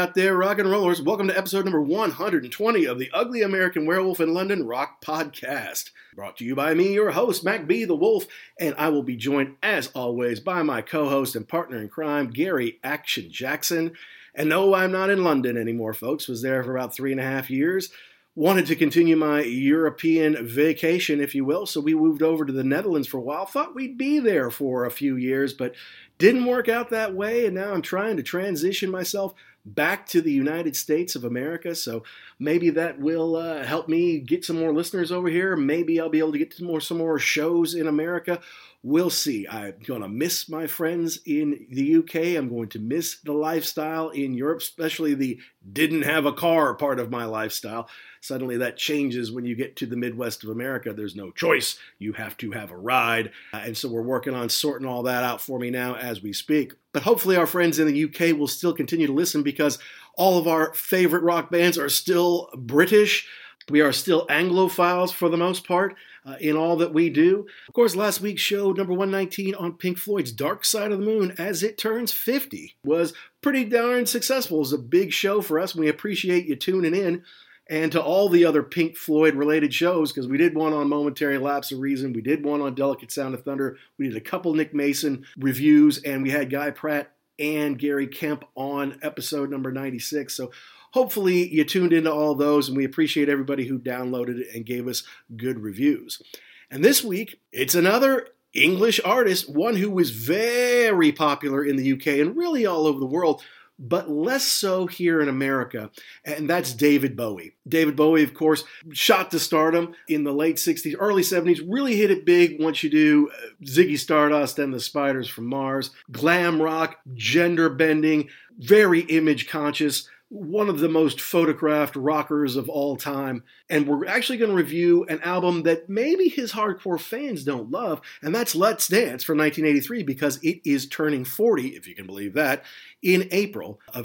out there, rock and rollers. Welcome to episode number 120 of the Ugly American Werewolf in London Rock Podcast. Brought to you by me, your host, Mac B. the Wolf, and I will be joined, as always, by my co-host and partner in crime, Gary Action Jackson. And no, I'm not in London anymore, folks. Was there for about 3.5 years. Wanted to continue my European vacation, if you will, so we moved over to the Netherlands for a while. Thought we'd be there for a few years, but didn't work out that way, and now I'm trying to transition myself back to the United States of America, so maybe that will help me get some more listeners over here. Maybe I'll be able to get to some more shows in America. We'll see. I'm going to miss my friends in the UK. I'm going to miss the lifestyle in Europe, especially the didn't have a car part of my lifestyle. Suddenly that changes when you get to the Midwest of America. There's no choice. You have to have a ride. And so we're working on sorting all that out for me now as we speak. But hopefully our friends in the UK will still continue to listen because all of our favorite rock bands are still British. We are still Anglophiles for the most part in all that we do. Of course, last week's show, number 119 on Pink Floyd's Dark Side of the Moon as it turns 50, was pretty darn successful. It was a big show for us, and we appreciate you tuning in. And to all the other Pink Floyd-related shows, because we did one on Momentary Lapse of Reason, we did one on Delicate Sound of Thunder, we did a couple Nick Mason reviews, and we had Guy Pratt and Gary Kemp on episode number 96. So hopefully you tuned into all those, and we appreciate everybody who downloaded it and gave us good reviews. And this week, it's another English artist, one who was very popular in the UK and really all over the world, but less so here in America, and that's David Bowie. David Bowie, of course, shot to stardom in the late 60s, early 70s, really hit it big once you do Ziggy Stardust and the Spiders from Mars. Glam rock, gender bending, very image conscious, one of the most photographed rockers of all time. And we're actually going to review an album that maybe his hardcore fans don't love, and that's Let's Dance from 1983, because it is turning 40, if you can believe that, in April of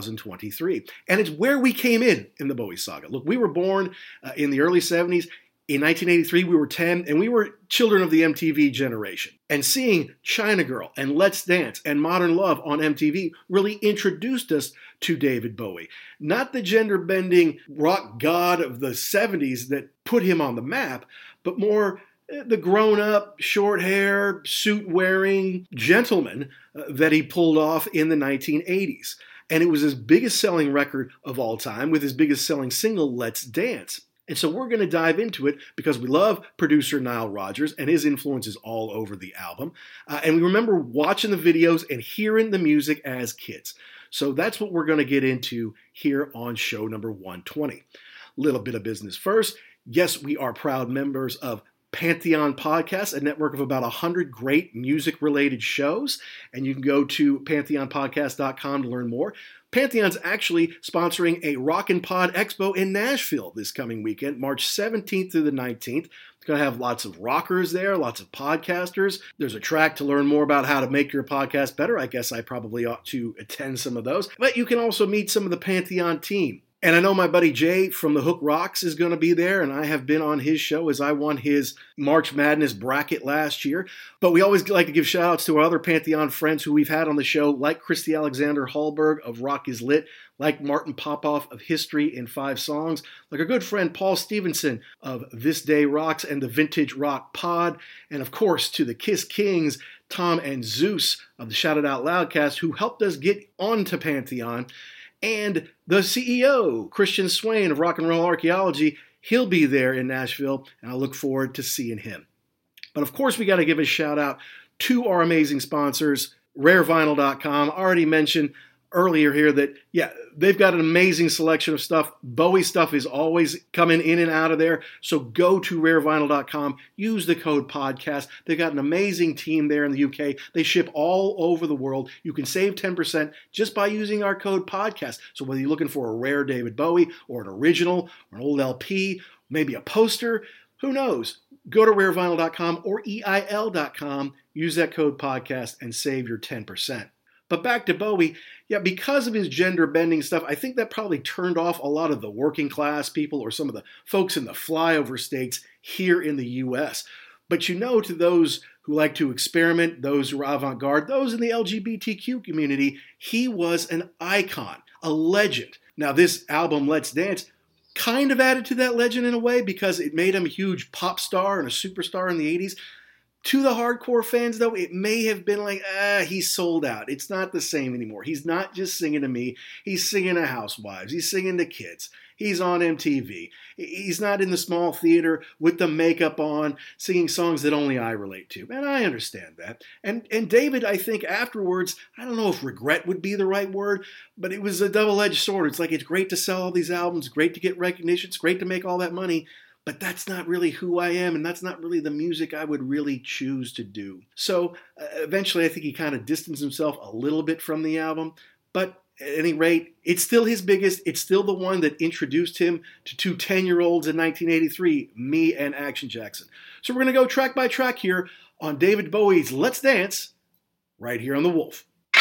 2023. And it's where we came in the Bowie saga. Look, we were born in the early 70s. In 1983, we were 10, and we were children of the MTV generation. And seeing China Girl and Let's Dance and Modern Love on MTV really introduced us to David Bowie. Not the gender-bending rock god of the 70s that put him on the map, but more the grown-up, short hair, suit-wearing gentleman that he pulled off in the 1980s. And it was his biggest selling record of all time with his biggest selling single, Let's Dance. And so we're going to dive into it because we love producer Nile Rodgers and his influence is all over the album. And we remember watching the videos and hearing the music as kids. So that's what we're going to get into here on show number 120. Little bit of business first. Yes, we are proud members of Pantheon Podcast, a network of about 100 great music-related shows. And you can go to pantheonpodcast.com to learn more. Pantheon's actually sponsoring a Rockin' Pod Expo in Nashville this coming weekend, March 17th through the 19th. It's going to have lots of rockers there, lots of podcasters. There's a track to learn more about how to make your podcast better. I guess I probably ought to attend some of those. But you can also meet some of the Pantheon team. And I know my buddy Jay from The Hook Rocks is going to be there, and I have been on his show as I won his March Madness bracket last year. But we always like to give shout-outs to our other Pantheon friends who we've had on the show, like Christy Alexander Hallberg of Rock is Lit, like Martin Popoff of History in 5 Songs, like our good friend Paul Stevenson of This Day Rocks and the Vintage Rock Pod, and of course to the Kiss Kings, Tom and Zeus of the Shout It Out Loudcast, who helped us get onto Pantheon. And the CEO, Christian Swain of Rock and Roll Archaeology, he'll be there in Nashville, and I look forward to seeing him. But of course, we got to give a shout out to our amazing sponsors, RareVinyl.com. I already mentioned earlier here that, yeah, they've got an amazing selection of stuff. Bowie stuff is always coming in and out of there. So go to rarevinyl.com, use the code podcast. They've got an amazing team there in the UK. They ship all over the world. You can save 10% just by using our code podcast. So whether you're looking for a rare David Bowie or an original or an old LP, maybe a poster, who knows? Go to rarevinyl.com or EIL.com, use that code podcast and save your 10%. But back to Bowie, yeah, because of his gender-bending stuff, I think that probably turned off a lot of the working class people or some of the folks in the flyover states here in the U.S. But you know, to those who like to experiment, those who are avant-garde, those in the LGBTQ community, he was an icon. a legend. Now, this album, Let's Dance, kind of added to that legend in a way because it made him a huge pop star and a superstar in the 80s. To the hardcore fans, though, it may have been like, he's sold out. It's not the same anymore. He's not just singing to me. He's singing to housewives. He's singing to kids. He's on MTV. He's not in the small theater with the makeup on, singing songs that only I relate to. And I understand that. And David, I think afterwards, I don't know if regret would be the right word, but it was a double-edged sword. It's like, it's great to sell all these albums, great to get recognition, it's great to make all that money, but that's not really who I am, and that's not really the music I would really choose to do. So eventually I think he kind of distanced himself a little bit from the album, but at any rate, it's still his biggest. It's still the one that introduced him to two 10-year-olds in 1983, me and Action Jackson. So we're going to go track by track here on David Bowie's Let's Dance, right here on The Wolf.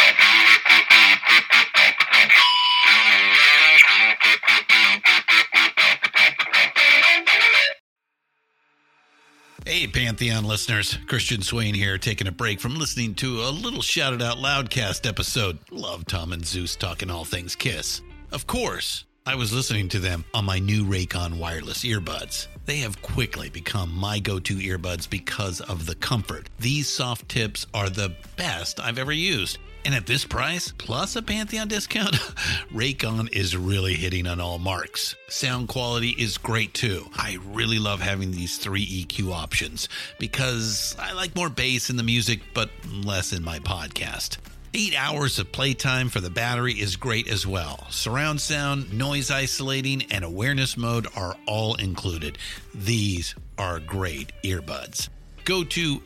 Hey, Pantheon listeners. Christian Swain here, taking a break from listening to a little Shouted Out Loudcast episode. Love Tom and Zeus talking all things Kiss. Of course, I was listening to them on my new Raycon wireless earbuds. They have quickly become my go-to earbuds because of the comfort. These soft tips are the best I've ever used. And at this price, plus a Pantheon discount, Raycon is really hitting on all marks. Sound quality is great too. I really love having these 3 EQ options because I like more bass in the music, but less in my podcast. 8 hours of playtime for the battery is great as well. Surround sound, noise isolating, and awareness mode are all included. These are great earbuds. Go to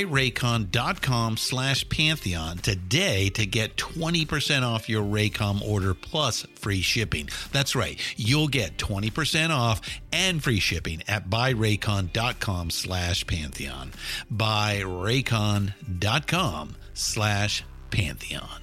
buyraycon.com/Pantheon today to get 20% off your Raycom order plus free shipping. That's right. You'll get 20% off and free shipping at buyraycon.com/Pantheon. buyraycon.com/Pantheon.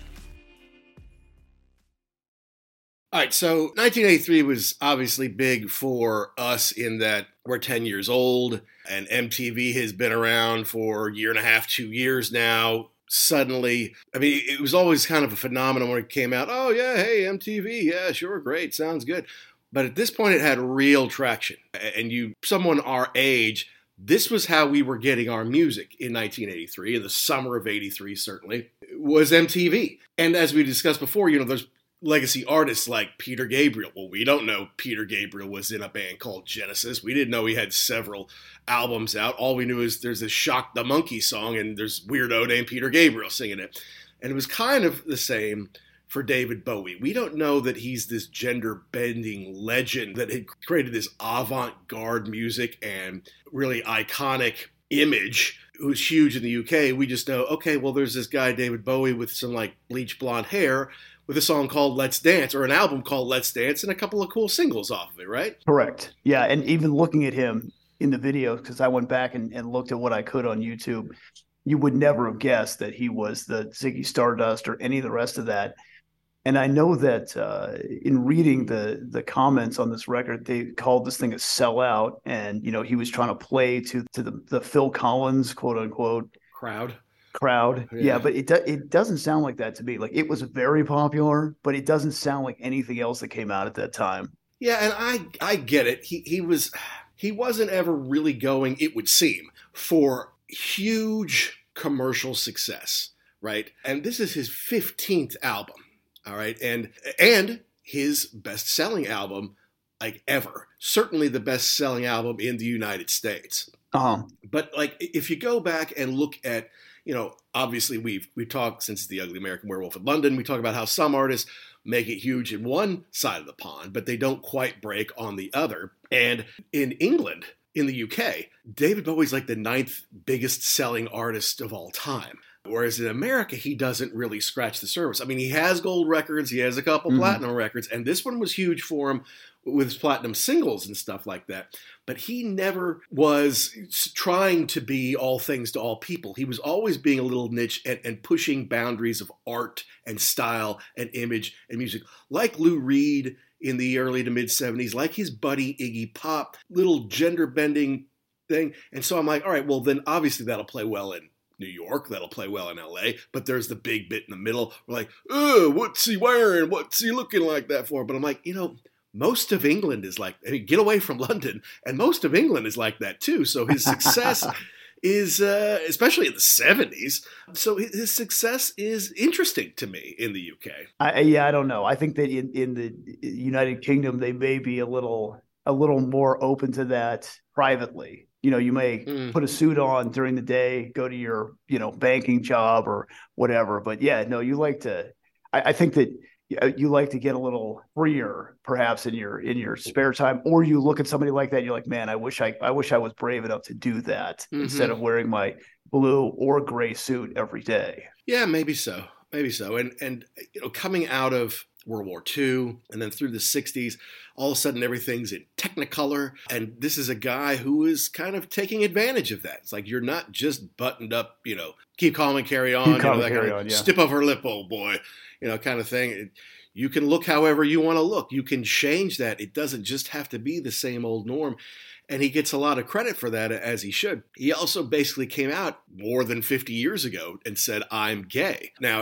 All right, so 1983 was obviously big for us in that we're 10 years old, and MTV has been around for a year and a half, 2 years now. Suddenly, I mean, it was always kind of a phenomenon when it came out. Oh, yeah, hey, MTV, yeah, sure, great, sounds good. But at this point, it had real traction. And someone our age, this was how we were getting our music in 1983, in the summer of 83, certainly, was MTV. And as we discussed before, there's legacy artists like Peter Gabriel. Well, we don't know Peter Gabriel was in a band called Genesis. We didn't know he had several albums out. All we knew is there's this Shock the Monkey song, and there's weirdo named Peter Gabriel singing it. And it was kind of the same for David Bowie. We don't know that he's this gender-bending legend that had created this avant-garde music and really iconic image. It was huge in the UK. We just know, okay, well, there's this guy, David Bowie, with some like bleach blonde hair, with a song called Let's Dance, or an album called Let's Dance, and a couple of cool singles off of it, right? Correct. Yeah, and even looking at him in the video, because I went back and looked at what I could on YouTube, you would never have guessed that he was the Ziggy Stardust or any of the rest of that. And I know that in reading the comments on this record, they called this thing a sellout, and he was trying to play to the Phil Collins, quote unquote, crowd. Yeah, but it doesn't sound like that to me. Like, it was very popular, but it doesn't sound like anything else that came out at that time. Yeah, and I get it. He wasn't ever really going, it would seem, for huge commercial success, right? And this is his 15th album, all right? And his best-selling album, like, ever. Certainly the best-selling album in the United States. Uh-huh. But, like, if you go back and look at, obviously we've talked since The Ugly American Werewolf in London, we talk about how some artists make it huge in one side of the pond, but they don't quite break on the other. And in England, in the UK, David Bowie's like the 9th biggest selling artist of all time. Whereas in America, he doesn't really scratch the surface. I mean, he has gold records, he has a couple platinum records, and this one was huge for him with his platinum singles and stuff like that. But he never was trying to be all things to all people. He was always being a little niche and pushing boundaries of art and style and image and music. Like Lou Reed in the early to mid-'70s, like his buddy Iggy Pop, little gender-bending thing. And so I'm like, all right, well, then obviously that'll play well in New York that'll play well in LA, but there's the big bit in the middle. We're like, oh, what's he wearing? What's he looking like that for? But I'm like, most of England is like, get away from London, and most of England is like that too. So his success is, especially in the 70s, so his success is interesting to me in the UK. I don't know. I think that in the United Kingdom, they may be a little more open to that privately. You may put a suit on during the day, go to your, banking job or whatever. But yeah, no, you like to, I think that you like to get a little freer perhaps in your spare time, or you look at somebody like that, you're like, man, I wish I was brave enough to do that instead of wearing my blue or gray suit every day. Yeah, maybe so. And coming out of World War II and then through the 60s, all of a sudden everything's in Technicolor. And this is a guy who is kind of taking advantage of that. It's like, you're not just buttoned up, keep calm and carry on, stip of her lip, old boy, kind of thing. You can look however you want to look. You can change that. It doesn't just have to be the same old norm. And he gets a lot of credit for that, as he should. He also basically came out more than 50 years ago and said, I'm gay. Now,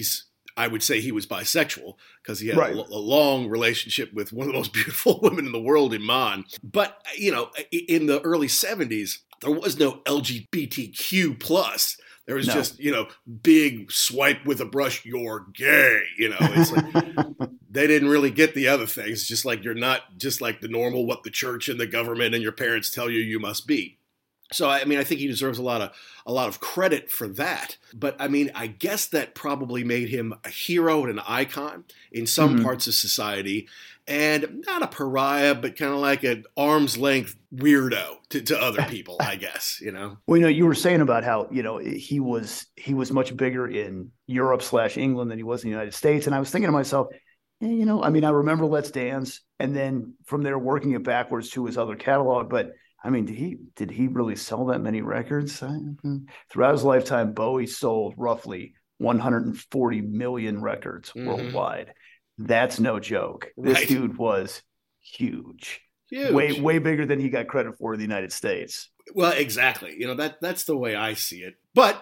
I would say he was bisexual because he had a long relationship with one of the most beautiful women in the world, Iman. But, in the early 70s, there was no LGBTQ plus. There was just, big swipe with a brush, you're gay. It's like they didn't really get the other things. Just like you're not just like the normal, what the church and the government and your parents tell you must be. So, I think he deserves a lot of credit for that. But, I guess that probably made him a hero and an icon in some parts of society. And not a pariah, but kind of like an arm's length weirdo to other people, I guess, Well, you were saying about how, he was much bigger in Europe / England than he was in the United States. And I was thinking to myself, I remember Let's Dance, and then from there working it backwards to his other catalog. But did he really sell that many records? Throughout his lifetime, Bowie sold roughly 140 million records worldwide. That's no joke. This dude was huge. Way bigger than he got credit for in the United States. Well, exactly. That's the way I see it. But,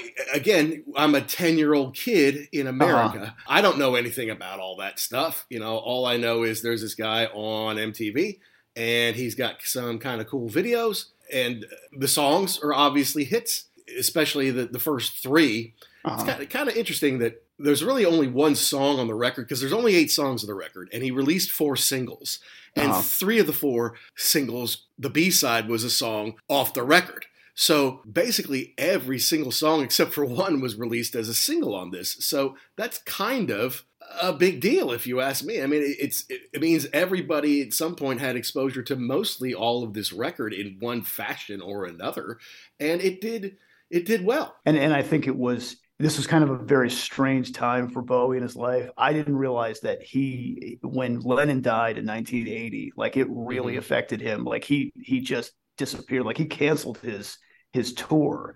I'm a 10-year-old kid in America. I don't know anything about all that stuff. All I know is there's this guy on MTV, and he's got some kind of cool videos, and the songs are obviously hits, especially the first three. It's kind of interesting that there's really only one song on the record, because there's only 8 songs on the record, and he released 4 singles. And 3 of the 4 singles, the B-side was a song off the record. So basically every single song except for one was released as a single on this. So that's kind of a big deal, if you ask me. It means everybody at some point had exposure to mostly all of this record in one fashion or another, and it did well. And I think this was kind of a very strange time for Bowie in his life. I didn't realize that when Lennon died in 1980, like it really affected him. Like he just disappeared. Like he canceled his tour.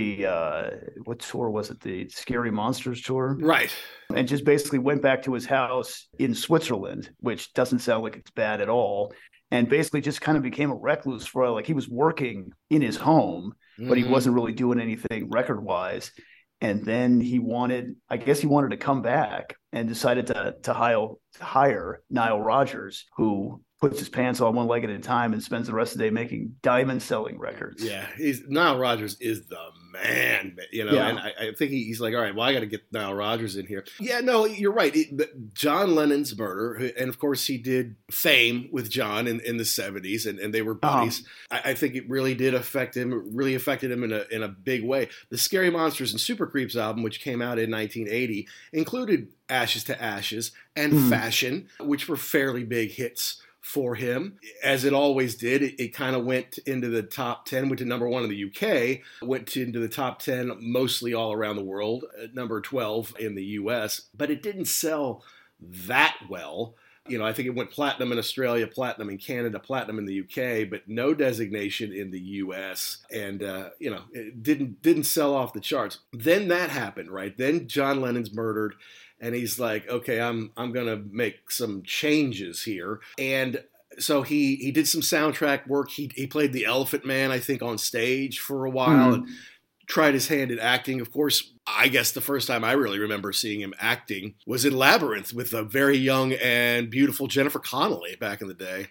What tour was it? The Scary Monsters tour? Right. And just basically went back to his house in Switzerland, which doesn't sound like it's bad at all. And basically just kind of became a recluse for, like, he was working in his home, but he wasn't really doing anything record-wise. And then he wanted to come back and decided to hire Nile Rodgers, who puts his pants on one leg at a time and spends the rest of the day making diamond-selling records. Yeah, Nile Rodgers is the man, and I think he's like, all right, well, I got to get Nile Rodgers in here. Yeah, no, you're right. John Lennon's murder, and of course he did Fame with John in the 70s, and they were buddies. I think it really did affect him. It really affected him in a big way. The Scary Monsters and Super Creeps album, which came out in 1980, included Ashes to Ashes and Fashion, which were fairly big hits for him. As it always did, it kind of went into the top 10, went to number 1 in the UK, went into the top 10 mostly all around the world, number 12 in the US, but it didn't sell that well. I think it went platinum in Australia, platinum in Canada, platinum in the UK, but no designation in the US, and it didn't sell off the charts. Then that happened, right? Then John Lennon's murdered, and he's like, okay, I'm going to make some changes here. And so he did some soundtrack work. He played the Elephant Man, I think, on stage for a while. And tried his hand at acting. Of course, I guess the first time I really remember seeing him acting was in Labyrinth with a very young and beautiful Jennifer Connelly back in the day,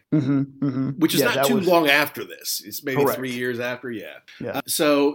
which is not too long after this. It's maybe correct. 3 years after. Yeah. So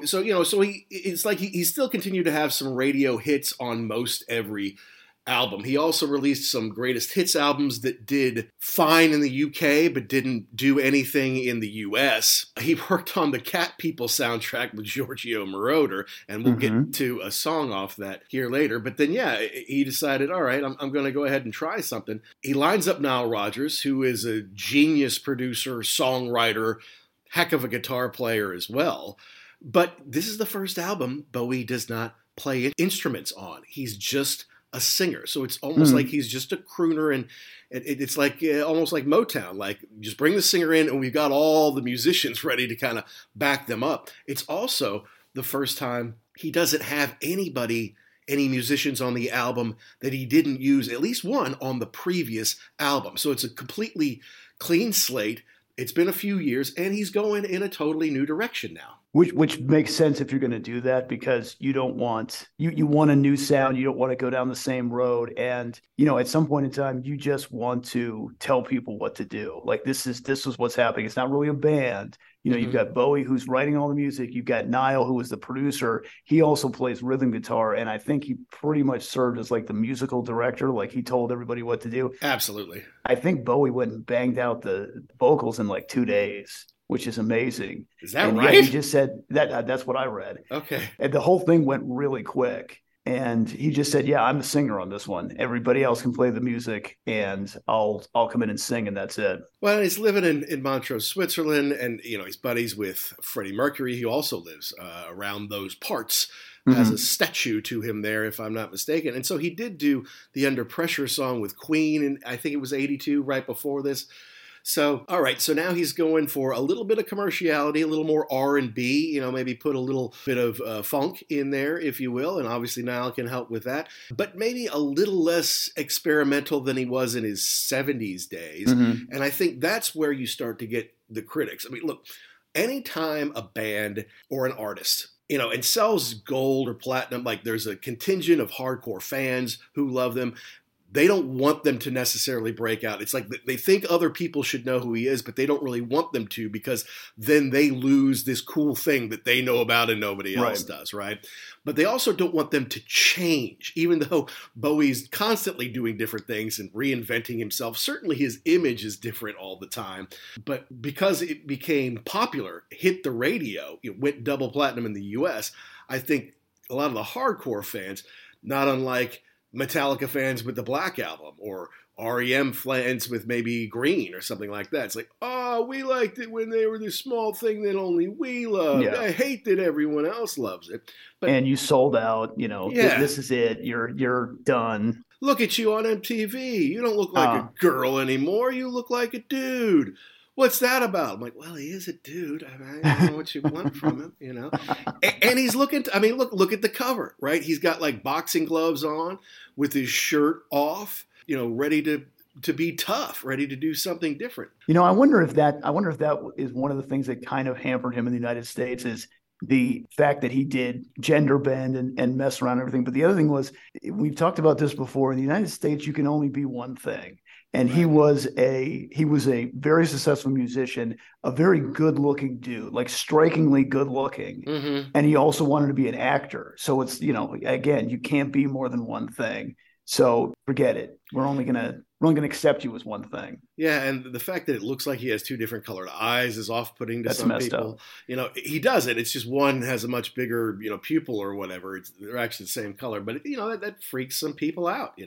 it's like he still continued to have some radio hits on most every album. He also released some greatest hits albums that did fine in the UK but didn't do anything in the US. He worked on the Cat People soundtrack with Giorgio Moroder, and we'll get to a song off that here later. But then, he decided, all right, I'm going to go ahead and try something. He lines up Nile Rodgers, who is a genius producer, songwriter, heck of a guitar player as well. But this is the first album Bowie does not play instruments on. He's just a singer. So it's almost like he's just a crooner, and it's like almost like Motown, like just bring the singer in and we've got all the musicians ready to kind of back them up. It's also the first time he doesn't have any musicians on the album that he didn't use, at least one on the previous album. So it's a completely clean slate. It's been a few years and he's going in a totally new direction now. Which makes sense if you're going to do that, because you don't want you want a new sound. You don't want to go down the same road. And, at some point in time, you just want to tell people what to do. Like this is what's happening. It's not really a band. You've got Bowie, who's writing all the music. You've got Nile, who was the producer. He also plays rhythm guitar. And I think he pretty much served as like the musical director. Like he told everybody what to do. Absolutely. I think Bowie went and banged out the vocals in like 2 days, which is amazing. Is that and right? Yeah, he just said that. That's what I read. Okay. And the whole thing went really quick. And he just said, "Yeah, I'm the singer on this one. Everybody else can play the music, and I'll come in and sing, and that's it." Well, he's living in Montreux, Switzerland, and he's buddies with Freddie Mercury, who also lives around those parts. Has a statue to him there, if I'm not mistaken. And so he did do the Under Pressure song with Queen, and I think it was 82, right before this. So, all right, so now he's going for a little bit of commerciality, a little more R&B, maybe put a little bit of funk in there, if you will, and obviously Nile can help with that, but maybe a little less experimental than he was in his 70s days. And I think that's where you start to get the critics. I mean, look, anytime a band or an artist and sells gold or platinum, like there's a contingent of hardcore fans who love them. They don't want them to necessarily break out. It's like they think other people should know who he is, but they don't really want them to, because then they lose this cool thing that they know about and nobody else does, right? But they also don't want them to change, even though Bowie's constantly doing different things and reinventing himself. Certainly his image is different all the time. But because it became popular, hit the radio, it went double platinum in the US, I think a lot of the hardcore fans, not unlike Metallica fans with the Black Album, or REM fans with maybe Green or something like that. It's like, oh, we liked it when they were this small thing that only we loved. Yeah. I hate that everyone else loves it. And you sold out, this is it. You're done. Look at you on MTV. You don't look like a girl anymore. You look like a dude. What's that about? I'm like, well, he is a dude. I don't know what you want from him, And he's looking, look at the cover, right? He's got like boxing gloves on with his shirt off, ready to be tough, ready to do something different. I wonder if that is one of the things that kind of hampered him in the United States, is the fact that he did gender bend and mess around and everything. But the other thing was, we've talked about this before, in the United States, you can only be one thing. And he was a very successful musician, a very good looking dude, like strikingly good looking. And he also wanted to be an actor. So it's, again, you can't be more than one thing. So forget it. We're only gonna accept you as one thing. Yeah, and the fact that it looks like he has two different colored eyes is off-putting to some people. Up. He does it. It's just one has a much bigger, pupil or whatever. They're actually the same color, but that freaks some people out.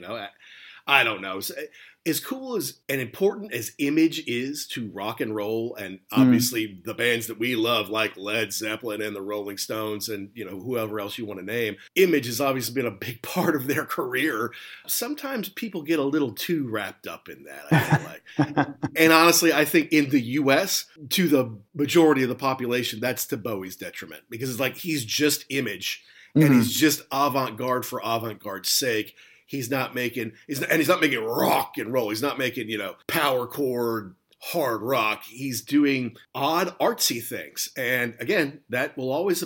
I don't know. As cool and important as Image is to rock and roll, and obviously the bands that we love, like Led Zeppelin and the Rolling Stones and, whoever else you want to name, Image has obviously been a big part of their career. Sometimes people get a little too wrapped up in that, I feel like. And honestly, I think in the U.S., to the majority of the population, that's to Bowie's detriment, because it's like he's just Image, and he's just avant-garde for avant-garde's sake. He's not making rock and roll. He's not making, power chord hard rock. He's doing odd, artsy things. And again, that will always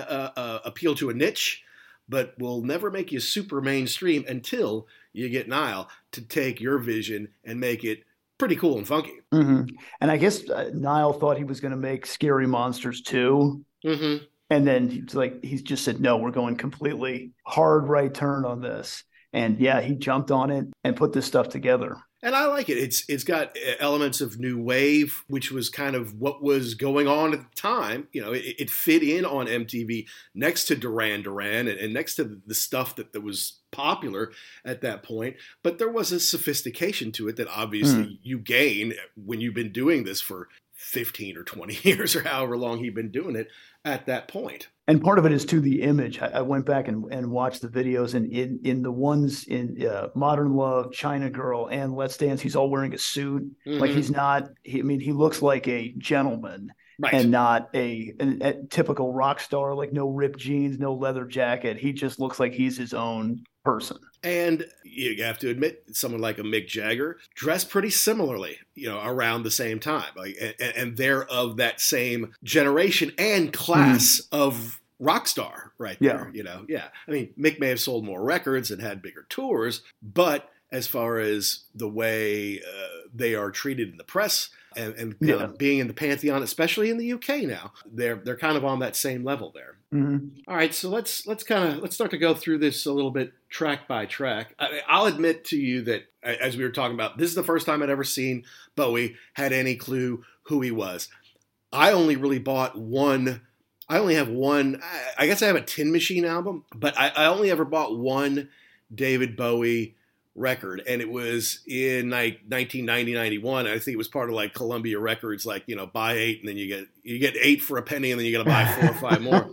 appeal to a niche, but will never make you super mainstream until you get Nile to take your vision and make it pretty cool and funky. Mm-hmm. And I guess Nile thought he was going to make Scary Monsters 2. Mm-hmm. And then he's just said, no, we're going completely hard right turn on this. And yeah, he jumped on it and put this stuff together. And I like it. It's got elements of new wave, which was kind of what was going on at the time. You know, it fit in on MTV next to Duran Duran and next to the stuff that was popular at that point. But there was a sophistication to it that obviously you gain when you've been doing this for 15 or 20 years or however long he'd been doing it at that point. And part of it is to the image. I went back and watched the videos, and in the ones in Modern Love, China Girl, and Let's Dance, he's all wearing a suit. Mm-hmm. Like he's not. He looks like a gentleman, right, and not a typical rock star. Like no ripped jeans, no leather jacket. He just looks like he's his own person. And you have to admit, someone like a Mick Jagger dressed pretty similarly, around the same time. And they're of that same generation and class of rock star right there. Yeah. I mean, Mick may have sold more records and had bigger tours, but as far as the way they are treated in the press and kind of being in the pantheon, especially in the UK now, they're kind of on that same level there. Mm-hmm. All right, so let's start to go through this a little bit track by track. I'll admit to you that as we were talking about, this is the first time I'd ever seen Bowie, had any clue who he was. I only really bought one. I only have one. I guess I have a Tin Machine album, but I only ever bought one David Bowie record, and it was in like 1990-91. I think it was part of like Columbia Records, like buy 8 and then you get 8 for a penny, and then you got to buy 4 or 5 more.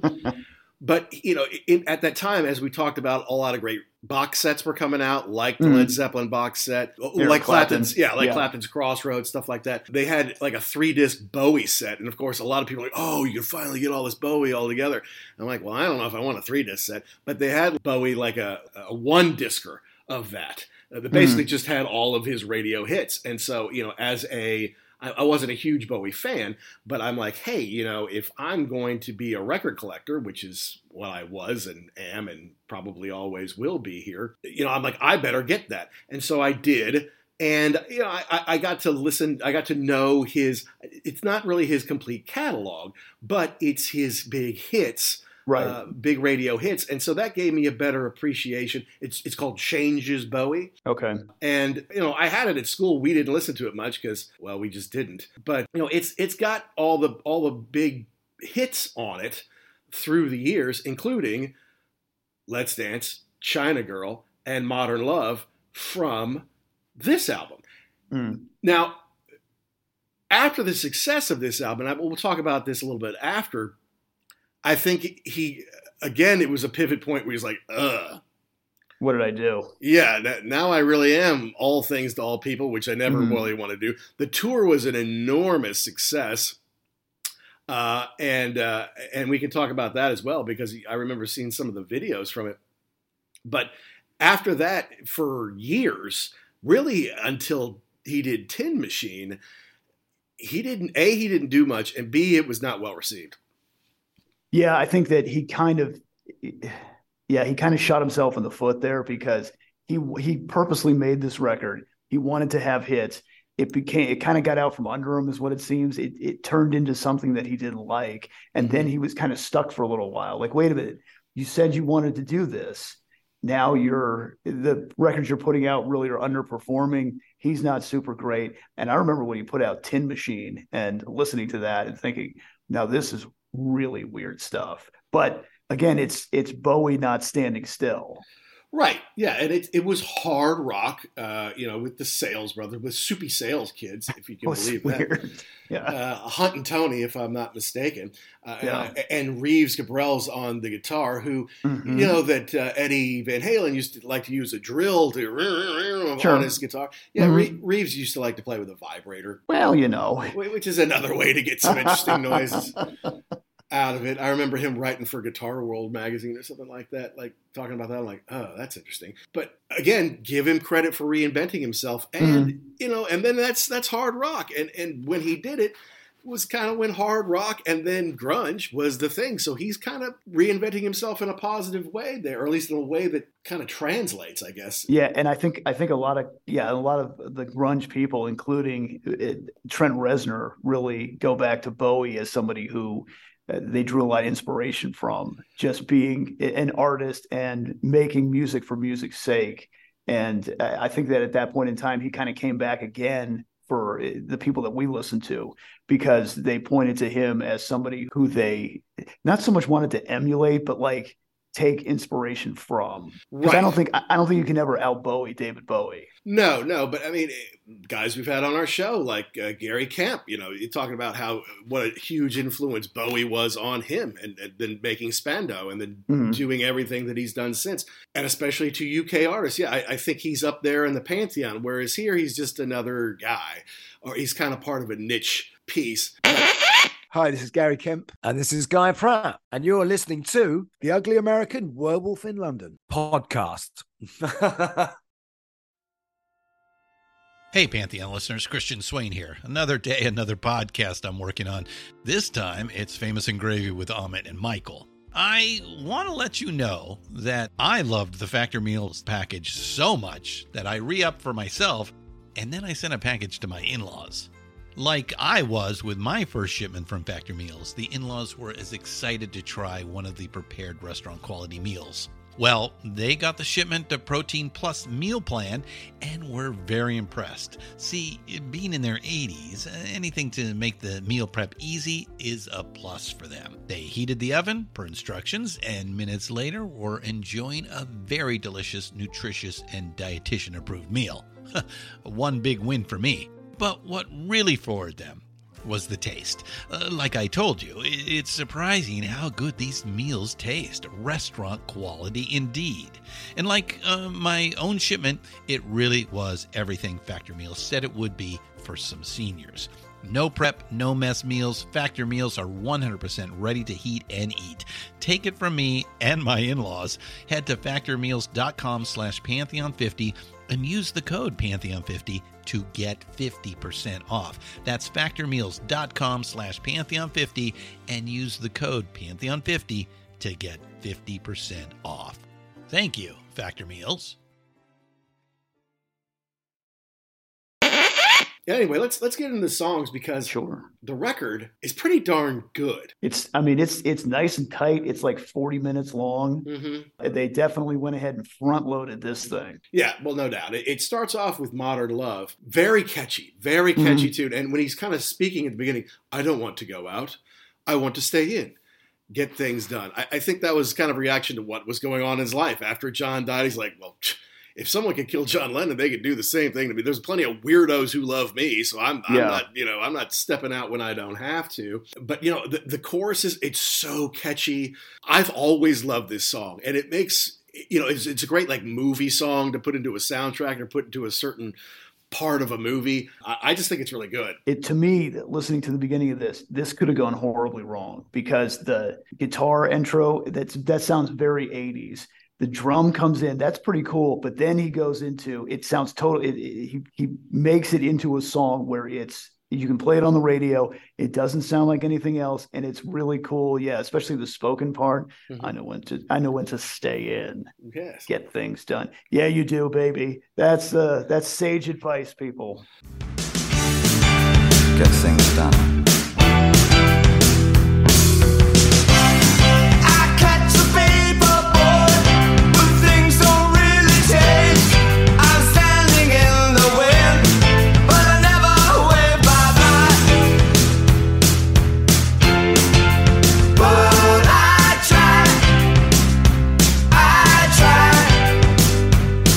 But at that time, as we talked about, a lot of great box sets were coming out, like the Led Zeppelin box set, like Clapton's, Clapton's Crossroads, stuff like that. They had like a 3-disc Bowie set, and of course, a lot of people were like, "Oh, you can finally get all this Bowie all together." I'm like, "Well, I don't know if I want a 3-disc set," but they had Bowie like a 1-discer of that. That basically just had all of his radio hits, and so I wasn't a huge Bowie fan, but I'm like, hey, if I'm going to be a record collector, which is what I was and am and probably always will be here, I'm like, I better get that. And so I did. And, I got to listen, I got to know it's not really his complete catalog, but it's his big hits. Right. Big radio hits. And so that gave me a better appreciation. It's called Changes Bowie. Okay. And, I had it at school. We didn't listen to it much because, well, we just didn't. But, it's got all the big hits on it through the years, including Let's Dance, China Girl, and Modern Love from this album. Now, after the success of this album, and we'll talk about this a little bit after, I think it was a pivot point where he's like, ugh. What did I do? Yeah, now I really am all things to all people, which I never really want to do. The tour was an enormous success. And we can talk about that as well, because I remember seeing some of the videos from it. But after that, for years, really until he did Tin Machine, he didn't do much, and B, it was not well received. Yeah, I think that he kind of shot himself in the foot there, because he purposely made this record. He wanted to have hits. It kind of got out from under him, is what it seems. It turned into something that he didn't like, and then he was kind of stuck for a little while. Like, wait a minute, you said you wanted to do this. Now the records you're putting out really are underperforming. He's not super great. And I remember when he put out Tin Machine and listening to that and thinking, now this is really weird stuff. But again, it's Bowie not standing still. Right. Yeah. And it was hard rock, with the Sales Brothers, with Soupy Sales Kids, if you can believe weird. That. Yeah. Hunt and Tony, if I'm not mistaken. And Reeves Gabrels on the guitar, who, that Eddie Van Halen used to like to use a drill on his guitar. Yeah. Reeves used to like to play with a vibrator. Well, which is another way to get some interesting noises. out of it. I remember him writing for Guitar World magazine or something like that, like talking about that. I'm like, oh, that's interesting. But again, give him credit for reinventing himself. And, and then that's hard rock. And when he did it, was kind of when hard rock and then grunge was the thing. So he's kind of reinventing himself in a positive way there, or at least in a way that kind of translates, I guess. Yeah, and I think a lot of the grunge people, including Trent Reznor, really go back to Bowie as somebody who they drew a lot of inspiration from, just being an artist and making music for music's sake. And I think that at that point in time, he kind of came back again for the people that we listen to, because they pointed to him as somebody who they not so much wanted to emulate, but like take inspiration from. Right. I don't think you can ever out Bowie David Bowie. No, but I mean, guys we've had on our show like Gary Kemp, you're talking about what a huge influence Bowie was on him, and then making Spandau, and then doing everything that he's done since, and especially to UK artists. Yeah, I think he's up there in the pantheon, whereas here he's just another guy, or he's kind of part of a niche piece. Hi, this is Gary Kemp. And this is Guy Pratt. And you're listening to The Ugly American Werewolf in London podcast. Hey, Pantheon listeners, Christian Swain here. Another day, another podcast I'm working on. This time, it's Famous and Gravy with Amit and Michael. I want to let you know that I loved the Factor Meals package so much that I re-upped for myself, and then I sent a package to my in-laws. Like I was with my first shipment from Factor Meals, the in-laws were as excited to try one of the prepared restaurant quality meals. Well, they got the shipment to Protein Plus meal plan and were very impressed. See, being in their 80s, anything to make the meal prep easy is a plus for them. They heated the oven per instructions, and minutes later were enjoying a very delicious, nutritious, and dietitian-approved meal. One big win for me. But what really floored them was the taste. Like I told you, it's surprising how good these meals taste. Restaurant quality indeed. And like my own shipment, it really was everything Factor Meals said it would be for some seniors. No prep, no mess meals. Factor Meals are 100% ready to heat and eat. Take it from me and my in-laws. Head to factormeals.com/Pantheon50 and use the code Pantheon50 to get 50% off. That's factormeals.com/Pantheon50 and use the code Pantheon50 to get 50% off. Thank you, Factor Meals. Anyway, let's get into the songs, because the record is pretty darn good. It's nice and tight. It's like 40 minutes long. Mm-hmm. They definitely went ahead and front loaded this thing. Yeah, well, no doubt. It starts off with Modern Love. Very catchy tune. And when he's kind of speaking at the beginning, I don't want to go out. I want to stay in. Get things done. I think that was kind of a reaction to what was going on in his life. After John died, he's like, well, if someone could kill John Lennon, they could do the same thing to me. There's plenty of weirdos who love me, so I'm not stepping out when I don't have to. But the chorus it's so catchy. I've always loved this song, and it makes it's a great like movie song to put into a soundtrack or put into a certain part of a movie. I just think it's really good. To me, listening to the beginning of this could have gone horribly wrong, because the guitar intro that sounds very 80s. The drum comes in, that's pretty cool, but then he goes into, it sounds he makes it into a song where you can play it on the radio, it doesn't sound like anything else, and it's really cool. Yeah, especially the spoken part. Mm-hmm. I know when to stay in. Yes. Get things done. Yeah, you do, baby. That's sage advice, people. Get things done.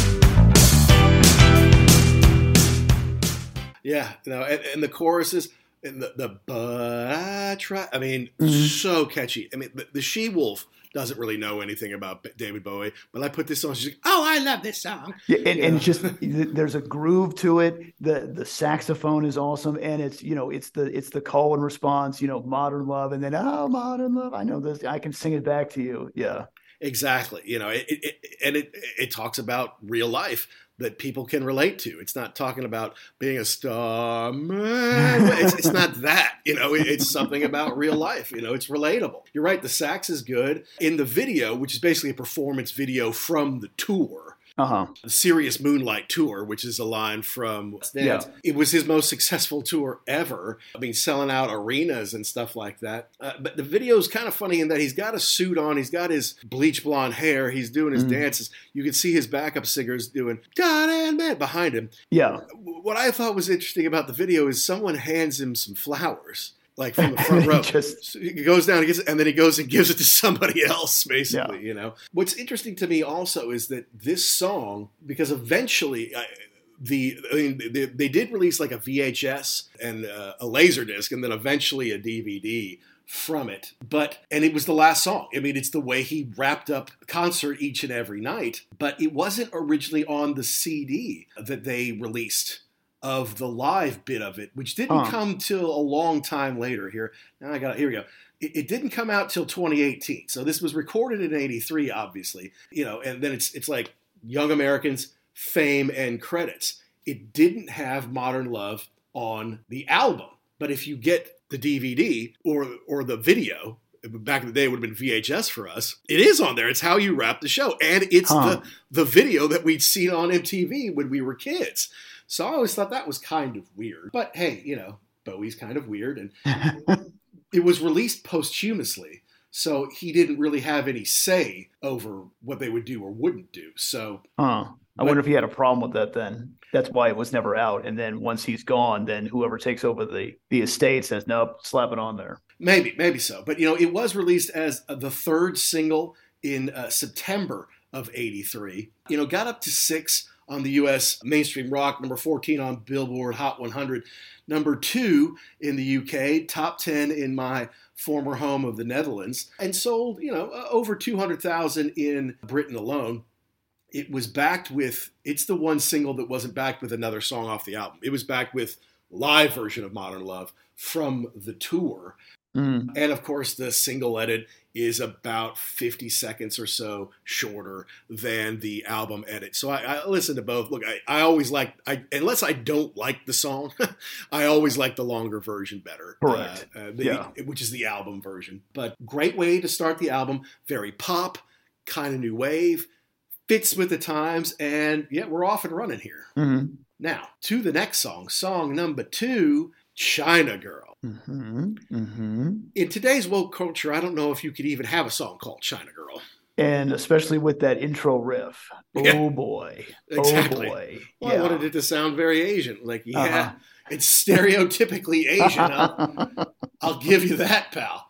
Yeah, and the choruses, And the but I try. I mean, Mhm. so catchy. I mean, the She-Wolf doesn't really know anything about David Bowie, but I put this on. She's like, "Oh, I love this song." Yeah, and it's just there's a groove to it. The saxophone is awesome, and it's it's the call and response. Modern Love, and then Modern Love. I know this. I can sing it back to you. Yeah. Exactly. It talks about real life that people can relate to. It's not talking about being a star man. It's not that. It's something about real life. It's relatable. You're right. The sax is good in the video, which is basically a performance video from the tour. The Serious Moonlight Tour, which is a line from Let's Dance. Yeah. It was his most successful tour ever. I mean, selling out arenas and stuff like that. But the video is kind of funny in that he's got a suit on. He's got his bleach blonde hair. He's doing his dances. You can see his backup singers doing God and Man behind him. Yeah. What I thought was interesting about the video is someone hands him some flowers. Like from the front row. So he goes down and gets it, and then he goes and gives it to somebody else, basically, What's interesting to me also is that this song, because eventually they did release like a VHS and a Laserdisc and then eventually a DVD from it. And it was the last song. I mean, it's the way he wrapped up the concert each and every night. But it wasn't originally on the CD that they released of the live bit of it, which didn't come till a long time later. Here we go. It didn't come out till 2018. So this was recorded in 83, obviously, and then it's like Young Americans, Fame, and credits. It didn't have Modern Love on the album. But if you get the DVD or the video, back in the day it would have been VHS for us, it is on there. It's how you wrap the show. And it's the video that we'd seen on MTV when we were kids. So I always thought that was kind of weird. But hey, Bowie's kind of weird. And it was released posthumously. So he didn't really have any say over what they would do or wouldn't do. So I wonder if he had a problem with that then. That's why it was never out. And then once he's gone, then whoever takes over the estate says, nope, slap it on there. Maybe so. But, it was released as the third single in September of 83. Got up to 6 on the U.S. mainstream rock, number 14 on Billboard Hot 100, number 2 in the UK, top 10 in my former home of the Netherlands, and sold, over 200,000 in Britain alone. It was backed with, it's the one single that wasn't backed with another song off the album. It was backed with live version of Modern Love from the tour. And of course, the single edit is about 50 seconds or so shorter than the album edit. So I listen to both. Look, I always unless I don't like the song, I always like the longer version better. Correct. Which is the album version. But great way to start the album. Very pop, kind of new wave, fits with the times, and we're off and running here. Mm-hmm. Now, to the next song number 2, China Girl. Mm-hmm. Mm-hmm. In today's woke culture, I don't know if you could even have a song called China Girl. And especially with that intro riff. Oh, boy. Exactly. Oh, boy. Well, I wanted it to sound very Asian. Like, it's stereotypically Asian. I'll give you that, pal.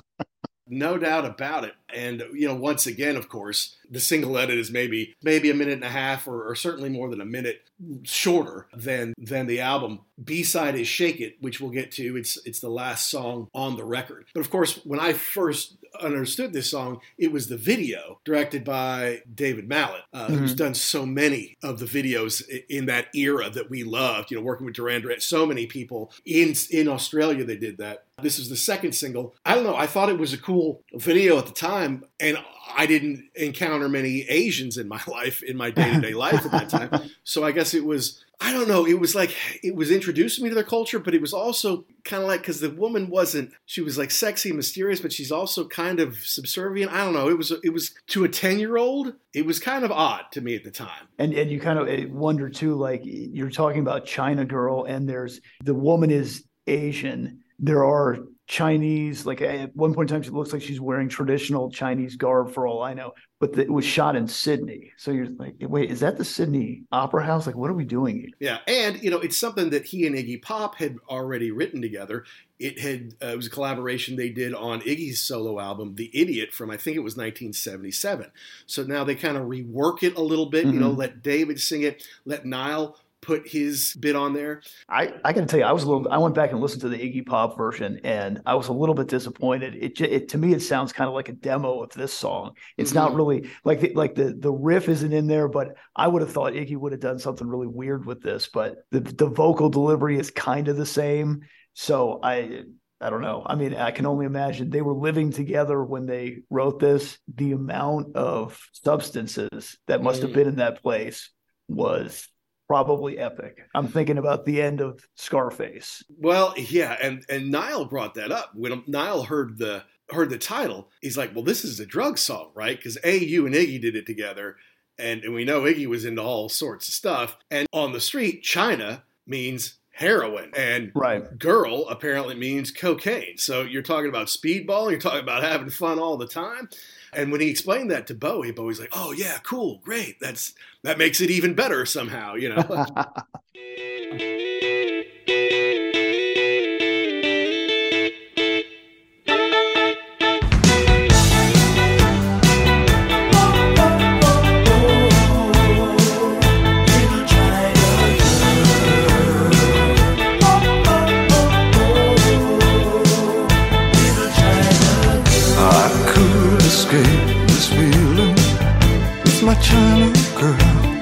No doubt about it. And, once again, of course, the single edit is maybe a minute and a half or certainly more than a minute shorter than the album. B-side is Shake It, which we'll get to. It's the last song on the record. But, of course, when I first understood this song, it was the video directed by David Mallet, who's done so many of the videos in that era that we loved, working with Duran Duran. So many people in Australia, they did that. This is the second single. I don't know. I thought it was a cool video at the time, and I didn't encounter many Asians in my life, in my day-to-day life at that time. So I guess it was, I don't know, it was like, it was introducing me to their culture, but it was also kind of like, because the woman she was like sexy and mysterious, but she's also kind of subservient. I don't know. It was to a 10-year-old, it was kind of odd to me at the time. And you kind of wonder too, like you're talking about China Girl, and the woman is Asian. There are Chinese, like at one point in time, she looks like she's wearing traditional Chinese garb for all I know, but it was shot in Sydney. So you're like, wait, is that the Sydney Opera House? Like, what are we doing here? Yeah. And, it's something that he and Iggy Pop had already written together. It was a collaboration they did on Iggy's solo album, The Idiot, from I think it was 1977. So now they kind of rework it a little bit, let David sing it, let Niall put his bit on there. I got to tell you, I went back and listened to the Iggy Pop version, and I was a little bit disappointed. It to me, it sounds kind of like a demo of this song. It's not really like the riff isn't in there, but I would have thought Iggy would have done something really weird with this, but the vocal delivery is kind of the same. So I don't know. I mean, I can only imagine they were living together when they wrote this. The amount of substances that must have been in that place was probably epic. I'm thinking about the end of Scarface. Well, yeah, and Niall brought that up. When Niall heard the title, he's like, well, this is a drug song, right? Because you and Iggy did it together, and we know Iggy was into all sorts of stuff. And on the street, China means heroin, and girl apparently means cocaine. So you're talking about speedball, you're talking about having fun all the time. And when he explained that to Bowie's like, oh yeah, cool, great. That makes it even better somehow, you know. This feeling with my China girl.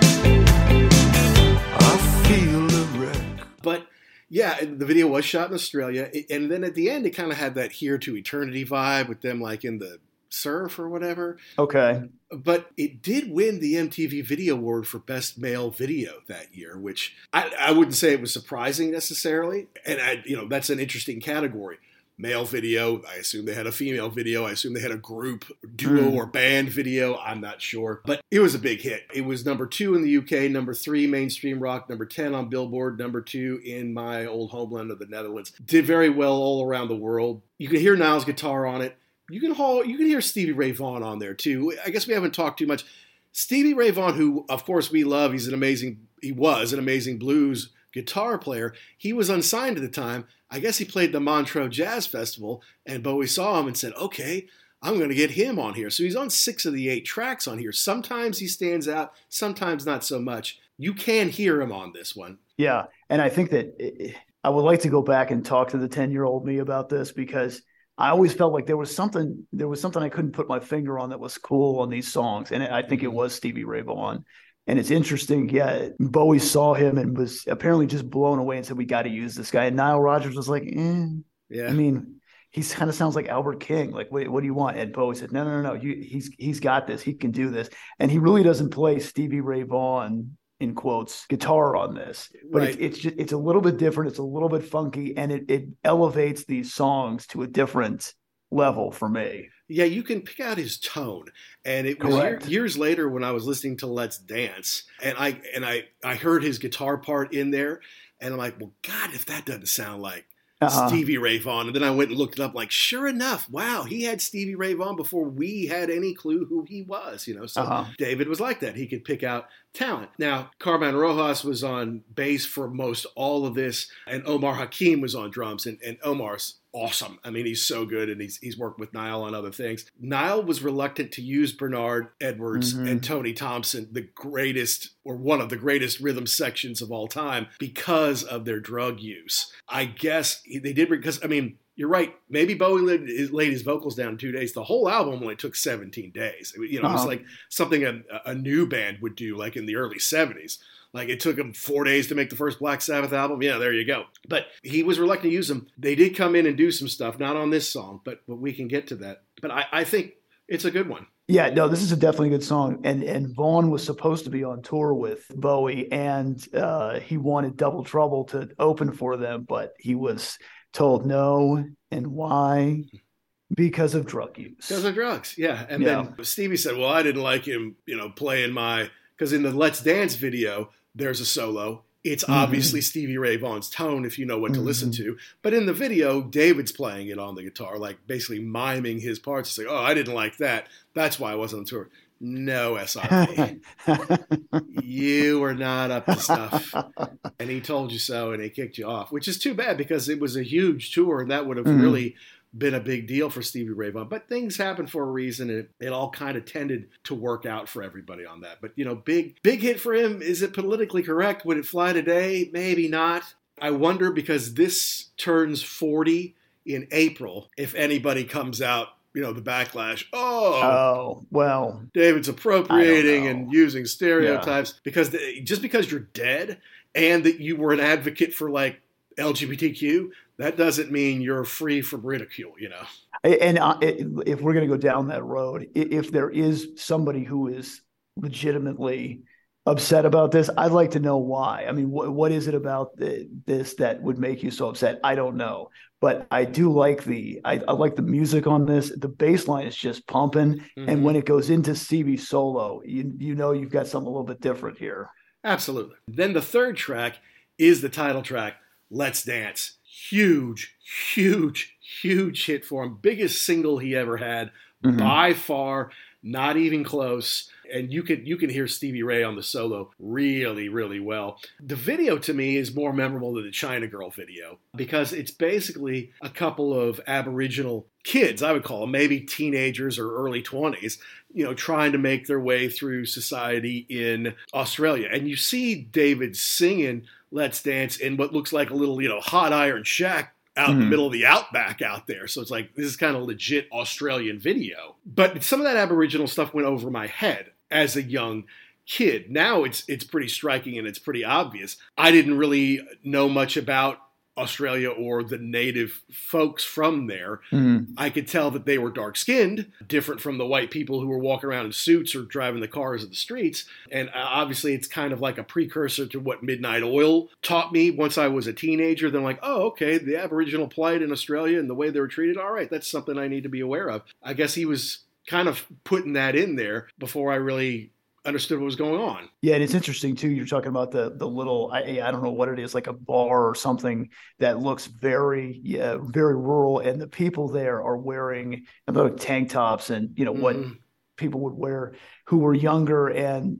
I feel a wreck. But yeah, the video was shot in Australia, and then at the end, it kind of had that Here to Eternity vibe with them like in the surf or whatever. Okay. But it did win the MTV Video Award for Best Male Video that year, which I wouldn't say it was surprising necessarily, and that's an interesting category. Male video, I assume they had a female video. I assume they had a group, duo, or band video. I'm not sure. But it was a big hit. It was number 2 in the UK, number 3 mainstream rock, number 10 on Billboard, number 2 in my old homeland of the Netherlands. Did very well all around the world. You can hear Niall's guitar on it. You can hear Stevie Ray Vaughan on there too. I guess we haven't talked too much. Stevie Ray Vaughan, who of course we love, he was an amazing blues guitar player. He was unsigned at the time. I guess he played the Montreux Jazz Festival, and Bowie saw him and said, okay, I'm going to get him on here. So he's on 6 of the 8 tracks on here. Sometimes he stands out, sometimes not so much. You can hear him on this one. Yeah, and I think that I would like to go back and talk to the 10-year-old me about this, because I always felt like there was something I couldn't put my finger on that was cool on these songs, and I think it was Stevie Ray Vaughan. And it's interesting, yeah, Bowie saw him and was apparently just blown away and said, we got to use this guy. And Nile Rodgers was like, yeah. I mean, he kind of sounds like Albert King. Like, what do you want? And Bowie said, no. He's got this. He can do this. And he really doesn't play Stevie Ray Vaughan, in quotes, guitar on this. But right. it's a little bit different. It's a little bit funky, and it elevates these songs to a different level for me. Yeah, you can pick out his tone. And it was years later when I was listening to Let's Dance, and I heard his guitar part in there, and I'm like, well, God, if that doesn't sound like Stevie Ray Vaughan. And then I went and looked it up, like, sure enough, wow, he had Stevie Ray Vaughan before we had any clue who he was, So David was like that. He could pick out talent. Now, Carmen Rojas was on bass for most all of this, and Omar Hakim was on drums, and Omar's awesome. I mean, he's so good, and he's worked with Niall on other things. Niall was reluctant to use Bernard Edwards and Tony Thompson, the greatest, or one of the greatest rhythm sections of all time, because of their drug use. I guess they did, because, I mean, you're right. Maybe Bowie laid his vocals down in 2 days. The whole album only took 17 days. It's like something a new band would do, like in the early 70s. Like, it took him 4 days to make the first Black Sabbath album. Yeah, there you go. But he was reluctant to use them. They did come in and do some stuff, not on this song, but we can get to that. But I think it's a good one. Yeah, no, this is a definitely good song. And Vaughan was supposed to be on tour with Bowie, and he wanted Double Trouble to open for them, but he was told no. And why? Because of drug use. Because of drugs, yeah. And then Stevie said, well, I didn't like him, playing because in the Let's Dance video, there's a solo. It's obviously Stevie Ray Vaughan's tone, if you know what to listen to. But in the video, David's playing it on the guitar, like basically miming his parts. It's like, oh, I didn't like that. That's why I wasn't on tour. No, SRV. You were not up to stuff. And he told you so, and he kicked you off, which is too bad, because it was a huge tour, and that would have really been a big deal for Stevie Ray Vaughan, but things happen for a reason, and it all kind of tended to work out for everybody on that. But, you know, big hit for him. Is it politically correct? Would it fly today? Maybe not. I wonder, because this turns 40 in April, if anybody comes out, you know, the backlash. Oh, well, David's appropriating and using stereotypes just because you're dead and that you were an advocate for like LGBTQ, that doesn't mean you're free from ridicule, you know? And if we're going to go down that road, if there is somebody who is legitimately upset about this, I'd like to know why. I mean, what is it about this that would make you so upset? I don't know. But I do like I like the music on this. The bass line is just pumping. Mm-hmm. And when it goes into Stevie solo, you know you've got something a little bit different here. Absolutely. Then the third track is the title track, Let's Dance. Huge hit for him. Biggest single he ever had, by far, not even close. And you can hear Stevie Ray on the solo really, really well. The video to me is more memorable than the China Girl video because it's basically a couple of Aboriginal kids, I would call them, maybe teenagers or early 20s, you know, trying to make their way through society in Australia. And you see David singing Let's Dance in what looks like a little, you know, hot iron shack out in the middle of the outback out there. So it's like, this is kind of legit Australian video. But some of that Aboriginal stuff went over my head as a young kid. Now it's pretty striking and it's pretty obvious. I didn't really know much about Australia or the native folks from there. I could tell that they were dark-skinned, different from the white people who were walking around in suits or driving the cars of the streets. And obviously it's kind of like a precursor to what Midnight Oil taught me once I was a teenager. Then like, oh, okay, the Aboriginal plight in Australia and the way they were treated. All right, that's something I need to be aware of. I guess he was kind of putting that in there before I really understood what was going on. Yeah, and it's interesting too. You're talking about the little, I don't know what it is, like a bar or something that looks very rural, and the people there are wearing like tank tops and you know what people would wear who were younger, and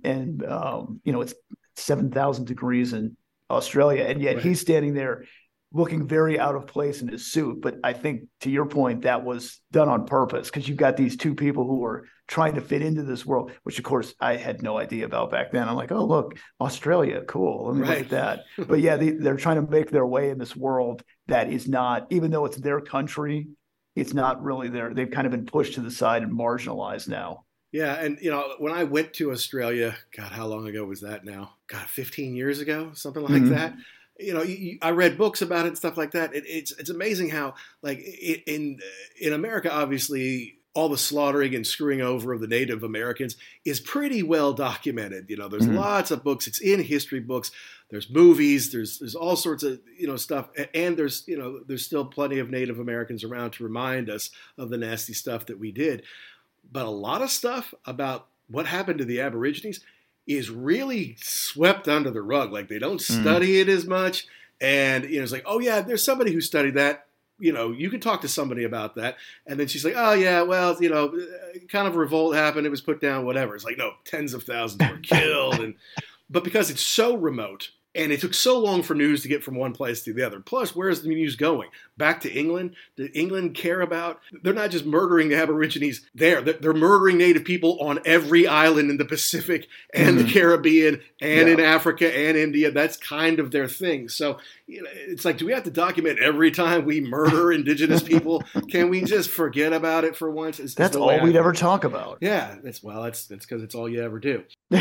you know it's 7,000 degrees in Australia, and yet he's standing there looking very out of place in his suit. But I think, to your point, that was done on purpose because you've got these two people who are trying to fit into this world, which, of course, I had no idea about back then. I'm like, oh, look, Australia, cool. Let me look at that. But, yeah, they're trying to make their way in this world that is not, even though it's their country, it's not really there. They've kind of been pushed to the side and marginalized now. Yeah, and, you know, when I went to Australia, God, how long ago was that now? God, 15 years ago, something like that. You know, I read books about it and stuff like that. It's amazing how, like, in America, obviously, all the slaughtering and screwing over of the Native Americans is pretty well documented. You know, there's lots of books. It's in history books. There's movies. There's all sorts of, you know, stuff. And there's still plenty of Native Americans around to remind us of the nasty stuff that we did. But a lot of stuff about what happened to the Aborigines is really swept under the rug. Like, they don't study it as much. And, you know, it's like, oh, yeah, there's somebody who studied that. You know, you could talk to somebody about that. And then she's like, oh, yeah, well, you know, kind of a revolt happened. It was put down, whatever. It's like, no, tens of thousands were killed. But because it's so remote, and it took so long for news to get from one place to the other. Plus, where's the news going? Back to England? Did England care about? They're not just murdering the Aborigines there. They're murdering Native people on every island in the Pacific and the Caribbean and in Africa and India. That's kind of their thing. So, you know, it's like, do we have to document every time we murder indigenous people? Can we just forget about it for once? That's all we'd ever talk about. Yeah. That's because it's all you ever do.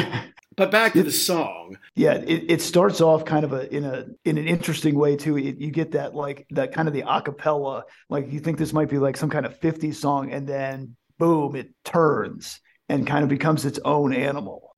But back to the song. Yeah, it starts off kind of in an interesting way too. You get that kind of the acapella, like you think this might be like some kind of 50s song, and then boom, it turns and kind of becomes its own animal.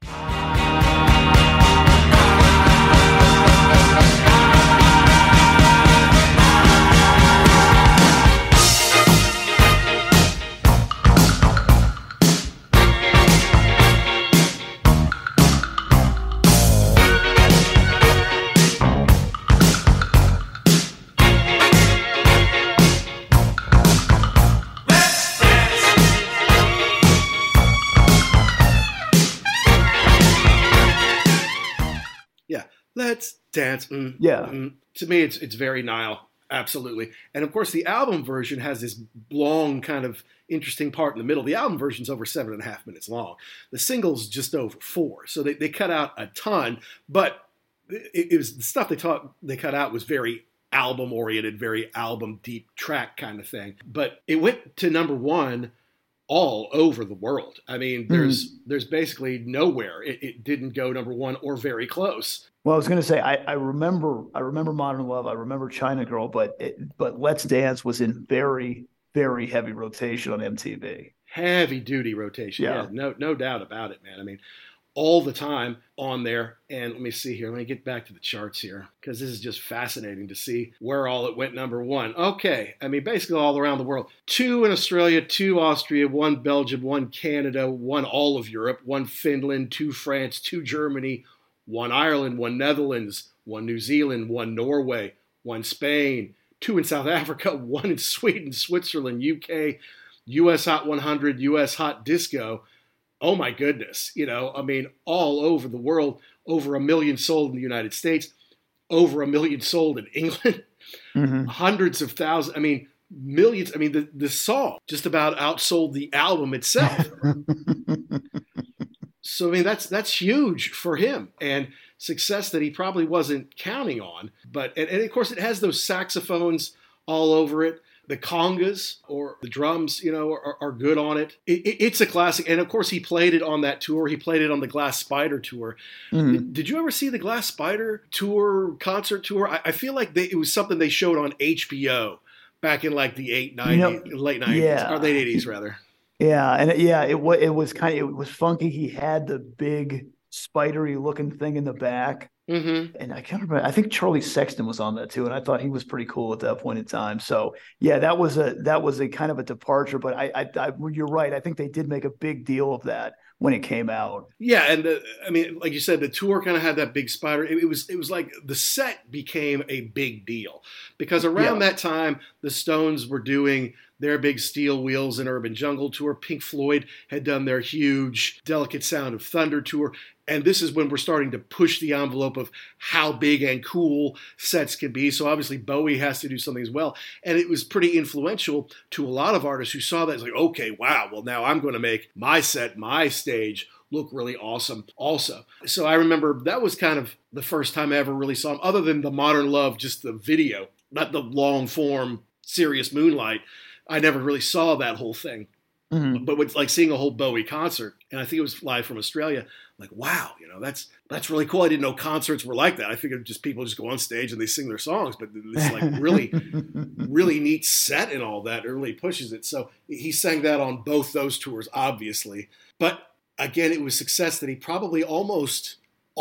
Let's dance. Yeah. To me, it's very Nile. Absolutely. And of course, the album version has this long, kind of interesting part in the middle. The album version's over 7.5 minutes long. The single's just over 4. So they cut out a ton, but it was the stuff they cut out was very album oriented, very album deep track kind of thing. But it went to number 1 all over the world. I mean, there's basically nowhere it didn't go number 1 or very close. Well, I was going to say, I remember Modern Love. I remember China Girl, but Let's Dance was in very, very heavy rotation on MTV. Heavy duty rotation. Yeah, no doubt about it, man. I mean, all the time on there. And let me see here. Let me get back to the charts here, because this is just fascinating to see where all it went number 1. Okay. I mean, basically all around the world. 2 in Australia, 2 Austria, 1 Belgium, 1 Canada, 1 all of Europe, 1 Finland, 2 France, 2 Germany, 1 Ireland, 1 Netherlands, 1 New Zealand, 1 Norway, 1 Spain, 2 in South Africa, 1 in Sweden, Switzerland, UK, US Hot 100, US Hot Disco. Oh my goodness. I mean, all over the world, over 1 million sold in the United States, over 1 million sold in England, hundreds of thousands, I mean, millions. I mean, the song just about outsold the album itself. So, I mean, that's huge for him, and success that he probably wasn't counting on. But, and of course, it has those saxophones all over it. The congas or the drums, are good on it. It's a classic. And of course, he played it on that tour. He played it on the Glass Spider tour. Did you ever see the Glass Spider tour, concert tour? I feel like it was something they showed on HBO back in like the late 90s, or late 80s rather. Yeah. And it was funky. He had the big spidery looking thing in the back. And I can't remember. I think Charlie Sexton was on that too, and I thought he was pretty cool at that point in time. So yeah, that was a kind of a departure. But I you're right. I think they did make a big deal of that when it came out. Yeah, and I mean, like you said, the tour kind of had that big spider. It was like the set became a big deal because around that time, the Stones were doing their big Steel Wheels and Urban Jungle tour. Pink Floyd had done their huge Delicate Sound of Thunder tour. And this is when we're starting to push the envelope of how big and cool sets can be. So obviously Bowie has to do something as well. And it was pretty influential to a lot of artists who saw that. It's like, okay, wow, well now I'm going to make my set, my stage look really awesome also. So I remember that was kind of the first time I ever really saw him, other than the Modern Love, just the video, not the long form Serious Moonlight. I never really saw that whole thing. But with like seeing a whole Bowie concert, and I think it was live from Australia, like, wow, that's really cool. I didn't know concerts were like that. I figured just people just go on stage and they sing their songs, but it's like really, really neat set and all that. It really pushes it. So he sang that on both those tours, obviously. But again, it was success that he probably almost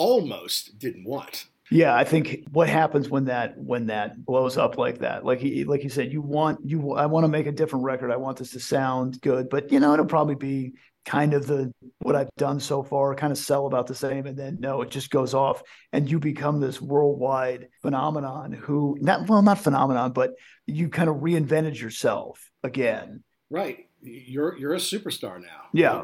didn't want. Yeah, I think what happens when that blows up like that, like you said, I want to make a different record. I want this to sound good, but it'll probably be kind of what I've done so far, kind of sell about the same, and then no, it just goes off, and you become this worldwide phenomenon. Not phenomenon, but you kind of reinvented yourself again. Right. You're a superstar now. Yeah.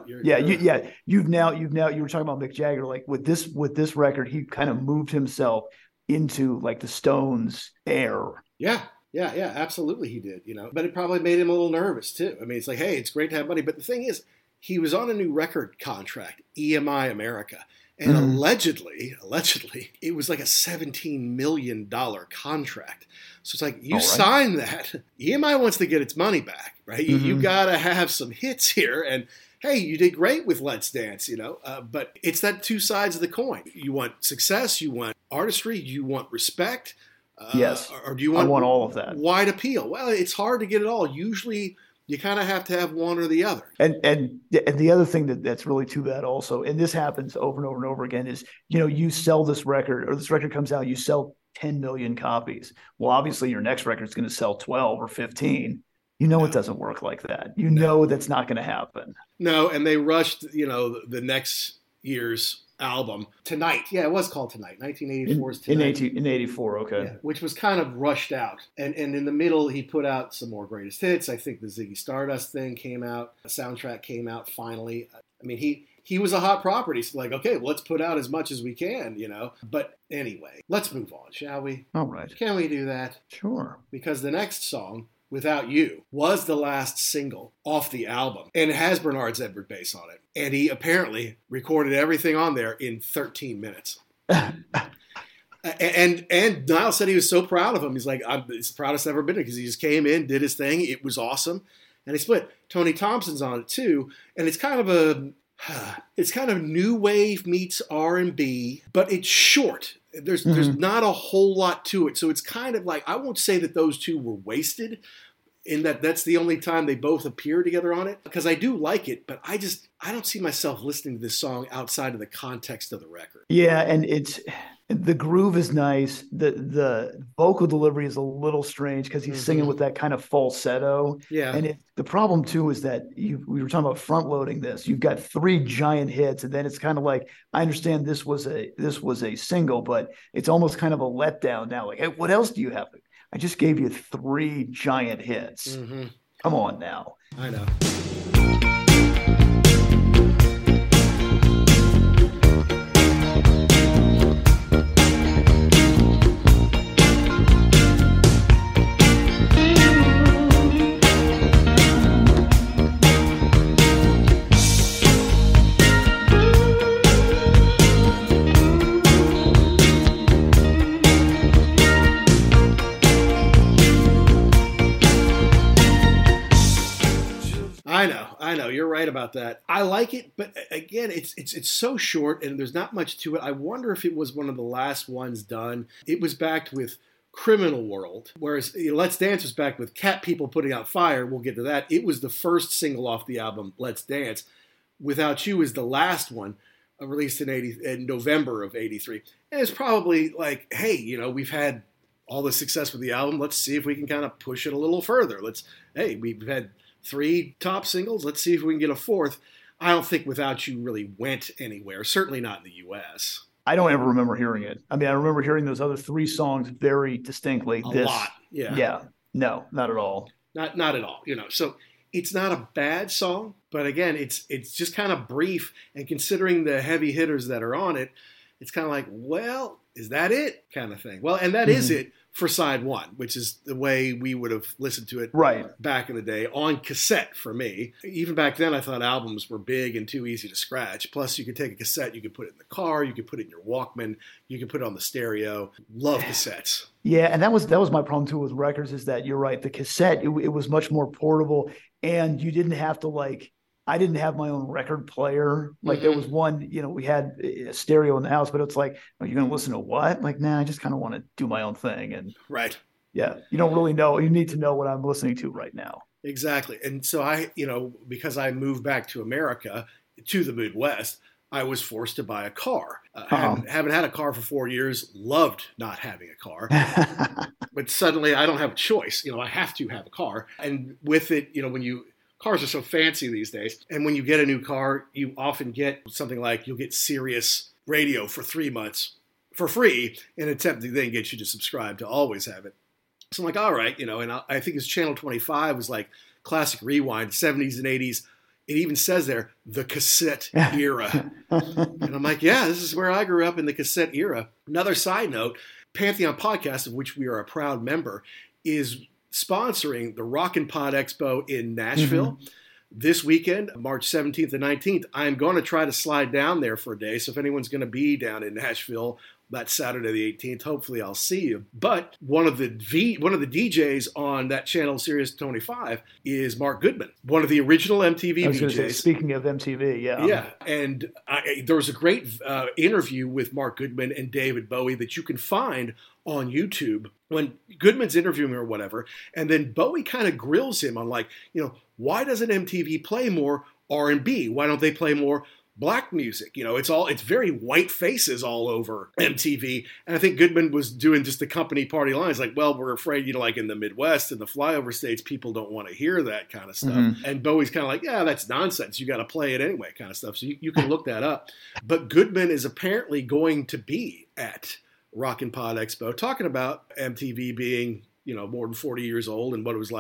You were talking about Mick Jagger, like with this record, he kind of moved himself into like the Stones air. Yeah, absolutely he did, but it probably made him a little nervous too. I mean, it's like, hey, it's great to have money, but the thing is, he was on a new record contract, EMI America, and allegedly, it was like a $17 million contract. So it's like, you sign that, EMI wants to get its money back, right? You got to have some hits here. And hey, you did great with Let's Dance, but it's that two sides of the coin. You want success, you want artistry, you want respect. Yes. Or do you want, I want all of that. Wide appeal? Well, it's hard to get it all. Usually you kind of have to have one or the other. And the other thing that's really too bad also, and this happens over and over and over again, is, you sell this record, or this record comes out, you sell 10 million copies. Well, obviously your next record is going to sell 12 or 15. It doesn't work like that. Know that's not going to happen. No, and they rushed, the next year's album, Tonight. Yeah, it was called Tonight. 1984's Tonight. In 84, okay. Yeah, which was kind of rushed out. And in the middle, he put out some more greatest hits. I think the Ziggy Stardust thing came out. The soundtrack came out finally. I mean, he was a hot property. So like, okay, well, let's put out as much as we can, you know. But anyway, let's move on, shall we? All right. Can we do that? Sure. Because the next song, Without You, was the last single off the album. And it has Bernard Edward bass on it. And he apparently recorded everything on there in 13 minutes. And Niall said he was so proud of him. He's like, it's the proudest I've ever been because he just came in, did his thing. It was awesome. And he split. Tony Thompson's on it too. And it's kind of new wave meets R&B, but it's short. There's not a whole lot to it. So it's kind of like, I won't say that those two were wasted in that's the only time they both appear together on it, because I do like it, but I don't see myself listening to this song outside of the context of the record. Yeah, and the groove is nice. The vocal delivery is a little strange because he's singing with that kind of falsetto. Yeah. And the problem too is that we were talking about front loading this. You've got 3 giant hits, and then it's kind of like, I understand this was a single, but it's almost kind of a letdown now. Like, hey, what else do you have? I just gave you 3 giant hits. Come on now. I know. I know. You're right about that. I like it, but again, it's so short and there's not much to it. I wonder if it was one of the last ones done. It was backed with Criminal World, whereas Let's Dance was backed with Cat People Putting Out Fire. We'll get to that. It was the first single off the album, Let's Dance. Without You is the last one, released in November of '83. And it's probably like, hey, we've had all the success with the album. Let's see if we can kind of push it a little further. We've had 3 top singles. Let's see if we can get a 4th. I don't think Without You really went anywhere, certainly not in the U.S. I don't ever remember hearing it. I mean, I remember hearing those other 3 songs very distinctly. A lot, yeah. Yeah, no, not at all. Not at all, So it's not a bad song, but again, it's just kind of brief. And considering the heavy hitters that are on it, it's kind of like, well, is that it? Kind of thing. Well, and that is it for side 1, which is the way we would have listened to it back in the day on cassette for me. Even back then, I thought albums were big and too easy to scratch. Plus, you could take a cassette, you could put it in the car, you could put it in your Walkman, you could put it on the stereo. Love cassettes. Yeah, and that was my problem too with records, is that you're right. The cassette, it was much more portable, and you didn't have to I didn't have my own record player. There was one, we had a stereo in the house, but it's like, are you going to listen to what? Like, nah, I just kind of want to do my own thing. And right. Yeah. You don't really know. You need to know what I'm listening to right now. Exactly. And so because I moved back to America, to the Midwest, I was forced to buy a car. Haven't had a car for 4 years. Loved not having a car. But suddenly I don't have a choice. I have to have a car. And with it, cars are so fancy these days. And when you get a new car, you often get something like, you'll get Sirius Radio for 3 months for free in an attempt to then get you to subscribe to always have it. So I'm like, all right, and I think his Channel 25 was like classic rewind, 70s and 80s. It even says there, the cassette era. And I'm like, yeah, this is where I grew up, in the cassette era. Another side note, Pantheon Podcast, of which we are a proud member, is sponsoring the Rockin' Pod Expo in Nashville this weekend, March 17th and 19th. I'm going to try to slide down there for a day. So if anyone's going to be down in Nashville that Saturday the 18th, hopefully I'll see you. But one of the DJs on that channel, Sirius 25, is Mark Goodman, one of the original MTV DJs. Speaking of MTV, yeah. Yeah, and there was a great interview with Mark Goodman and David Bowie that you can find on YouTube when Goodman's interviewing or whatever, and then Bowie kind of grills him on why doesn't MTV play more R&B? Why don't they play more black music? It's very white faces all over MTV. And I think Goodman was doing just the company party lines like, well, we're afraid, in the Midwest and the flyover states, people don't want to hear that kind of stuff. And Bowie's kind of like, yeah, that's nonsense. You got to play it anyway kind of stuff. So you can look that up. But Goodman is apparently going to be at Rockin' Pod Expo talking about MTV being, more than 40 years old and what it was like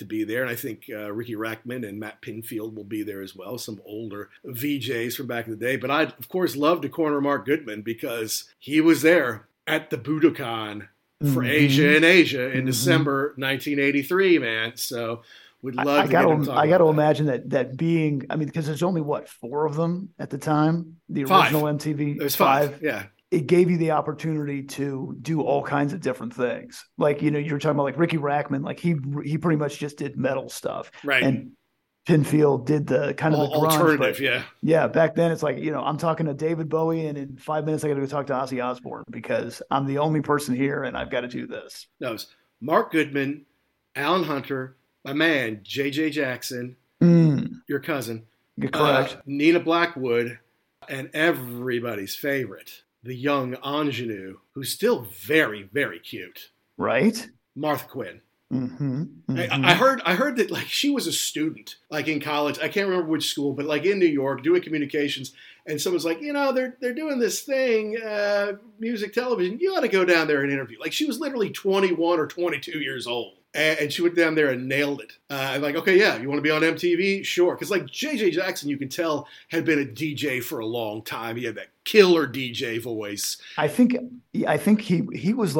to be there. And I think Ricky Rackman and Matt Pinfield will be there as well, some older VJs from back in the day. But I'd, of course, love to corner Mark Goodman because he was there at the Budokan for Asia in Asia in December 1983, man. So we'd love to get him talk I got to about imagine that being, I mean, because there's only, 4 of them at the time? The original MTV? There's 5, yeah. It gave you the opportunity to do all kinds of different things. Like, you were talking about like Ricky Rackman, like he pretty much just did metal stuff. Right. And Pinfield did the kind of the grunge, alternative, yeah. Yeah, back then it's like, I'm talking to David Bowie and in 5 minutes I got to go talk to Ozzy Osbourne because I'm the only person here and I've got to do this. No, it's Mark Goodman, Alan Hunter, my man, J.J. Jackson, your cousin. You're correct. Nina Blackwood, and everybody's favorite, the young ingenue, who's still very, very cute. Right? Martha Quinn. Mm-hmm. I heard that like she was a student like in college. I can't remember which school, but like in New York doing communications. And someone's like, they're doing this thing, music television. You ought to go down there and interview. Like she was literally 21 or 22 years old. And she went down there and nailed it. I'm like, okay, yeah, you want to be on MTV? Sure. Because like J.J. Jackson, you can tell, had been a DJ for a long time. He had that killer DJ voice. I think he was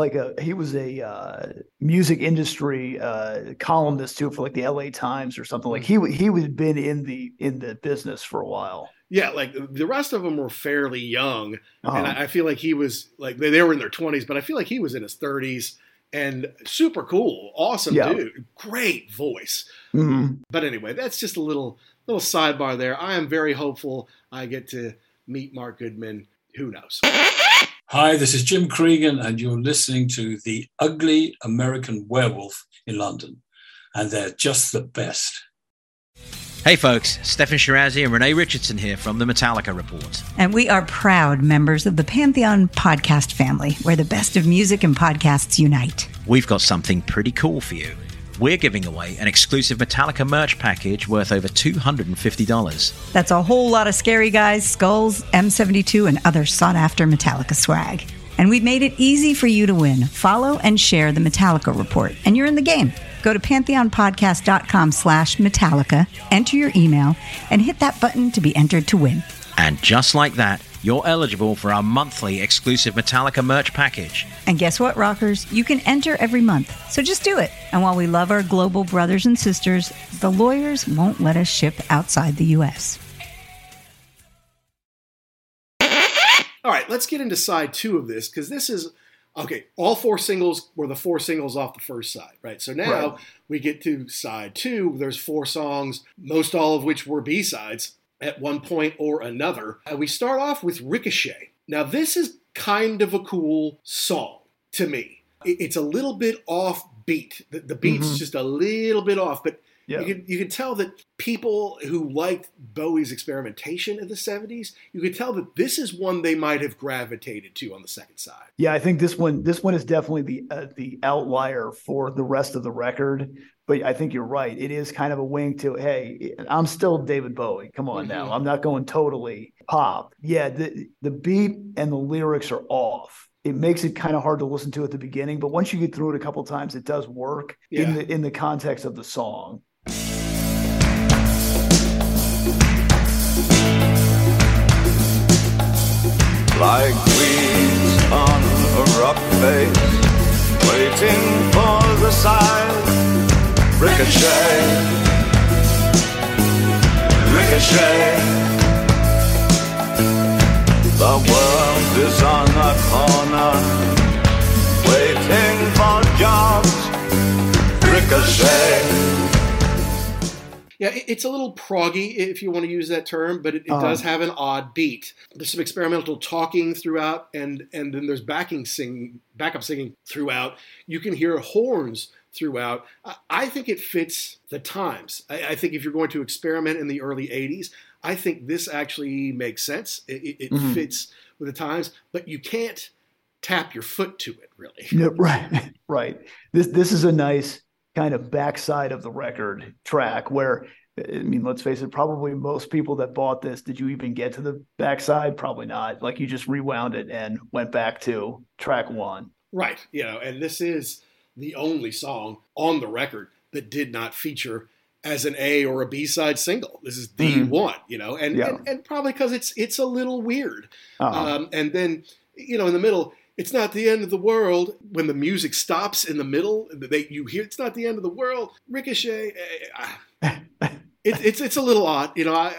a music industry columnist too for like the LA Times or something. Like he had been in the business for a while. Yeah, like the rest of them were fairly young, and I feel like he was like they were in their 20s, but I feel like he was in his 30s. And super cool, awesome dude, great voice. Mm-hmm. But anyway, that's just a little sidebar there. I am very hopeful I get to meet Mark Goodman. Who knows? Hi, this is Jim Cregan, and you're listening to The Ugly American Werewolf in London. And they're just the best. Hey folks, Stefan Shirazi and Renee Richardson here from the Metallica Report. And we are proud members of the Pantheon podcast family, where the best of music and podcasts unite. We've got something pretty cool for you. We're giving away an exclusive Metallica merch package worth over $250. That's a whole lot of Scary Guys, Skulls, M72, and other sought-after Metallica swag. And we've made it easy for you to win. Follow and share the Metallica Report, and you're in the game. Go to pantheonpodcast.com/Metallica, enter your email, and hit that button to be entered to win. And just like that, you're eligible for our monthly exclusive Metallica merch package. And guess what, rockers? You can enter every month, so just do it. And while we love our global brothers and sisters, the lawyers won't let us ship outside the U.S. All right, let's get into side 2 of this, because this is, okay, all 4 singles were the 4 singles off the first side, right? So now we get to side 2. There's 4 songs, most all of which were B-sides at one point or another. We start off with Ricochet. Now, this is kind of a cool song to me. It's a little bit off beat. The beat's just a little bit off, but you can tell that people who liked Bowie's experimentation in the 70s, you could tell that this is one they might have gravitated to on the second side. Yeah, I think this one is definitely the outlier for the rest of the record. But I think you're right. It is kind of a wink to, hey, I'm still David Bowie. Come on now. I'm not going totally pop. Yeah, the beat and the lyrics are off. It makes it kind of hard to listen to at the beginning, but once you get through it a couple of times, it does work in the context of the song. Like weeds on a rock face, waiting for the sign. Ricochet, ricochet. The world is on the corner, waiting for jobs. Ricochet. Yeah, it's a little proggy, if you want to use that term, but it does have an odd beat. There's some experimental talking throughout, and then there's backup singing throughout. You can hear horns throughout. I think it fits the times. I think if you're going to experiment in the early 80s, I think this actually makes sense. It fits with the times, but you can't tap your foot to it, really. Yeah, right. This is a nice kind of backside of the record track where, I mean, let's face it, probably most people that bought this, did you even get to the backside? Probably not. Like you just rewound it and went back to track 1. Right. And this is the only song on the record that did not feature as an A or a B-side single. This is the one, and probably because it's a little weird. And then, in the middle, it's not the end of the world. When the music stops in the middle, you hear it's not the end of the world. Ricochet. It's a little odd,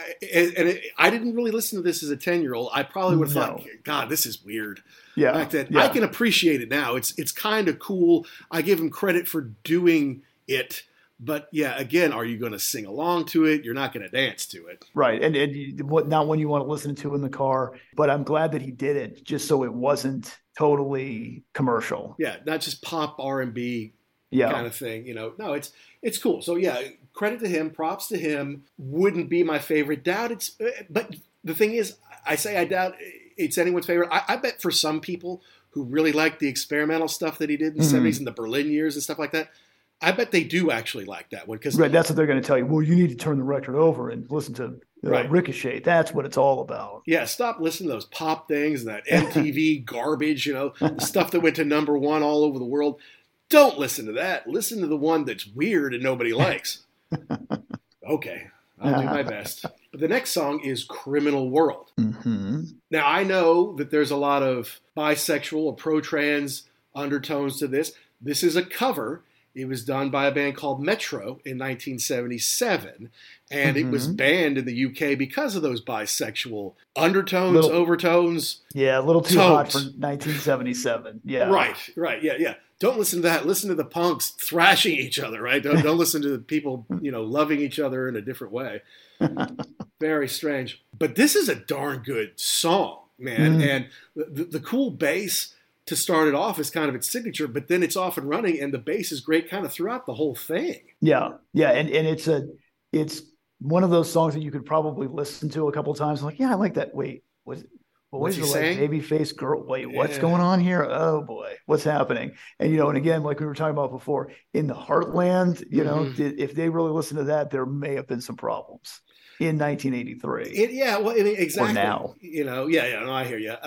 I didn't really listen to this as a 10-year-old. I probably would have thought, God, this is weird. Yeah, I can appreciate it now. It's kind of cool. I give him credit for doing it. But yeah, again, are you going to sing along to it? You're not going to dance to it. Right. And not when you want to listen to in the car. But I'm glad that he did it just so it wasn't totally commercial. Yeah, not just pop R&B kind of thing. No, it's cool. So yeah, credit to him, props to him. Wouldn't be my favorite. But the thing is, I doubt it's anyone's favorite. I bet for some people who really like the experimental stuff that he did in the 70s and the Berlin years and stuff like that, I bet they do actually like that one. Right, that's what they're going to tell you. Well, you need to turn the record over and listen to Ricochet. That's what it's all about. Yeah, stop listening to those pop things and that MTV garbage, the stuff that went to number one all over the world. Don't listen to that. Listen to the one that's weird and nobody likes. Okay, I'll do my best. But the next song is Criminal World. Now, I know that there's a lot of bisexual or pro-trans undertones to this. This is a cover. It was done by a band called Metro in 1977, and it was banned in the UK because of those bisexual undertones, overtones. Yeah, a little too hot for 1977. Yeah. Right. Yeah. Don't listen to that. Listen to the punks thrashing each other, right? Don't listen to the people, loving each other in a different way. Very strange. But this is a darn good song, man. And the cool bass to start it off is kind of its signature, but then it's off and running, and the bass is great kind of throughout the whole thing. Yeah, and it's one of those songs that you could probably listen to a couple of times. Like, yeah, I like that. Wait, what was he saying? Like, babyface girl. Wait, what's going on here? Oh boy, what's happening? And and again, like we were talking about before, in the Heartland, if they really listened to that, there may have been some problems in 1983. Exactly. Or now, No, I hear you.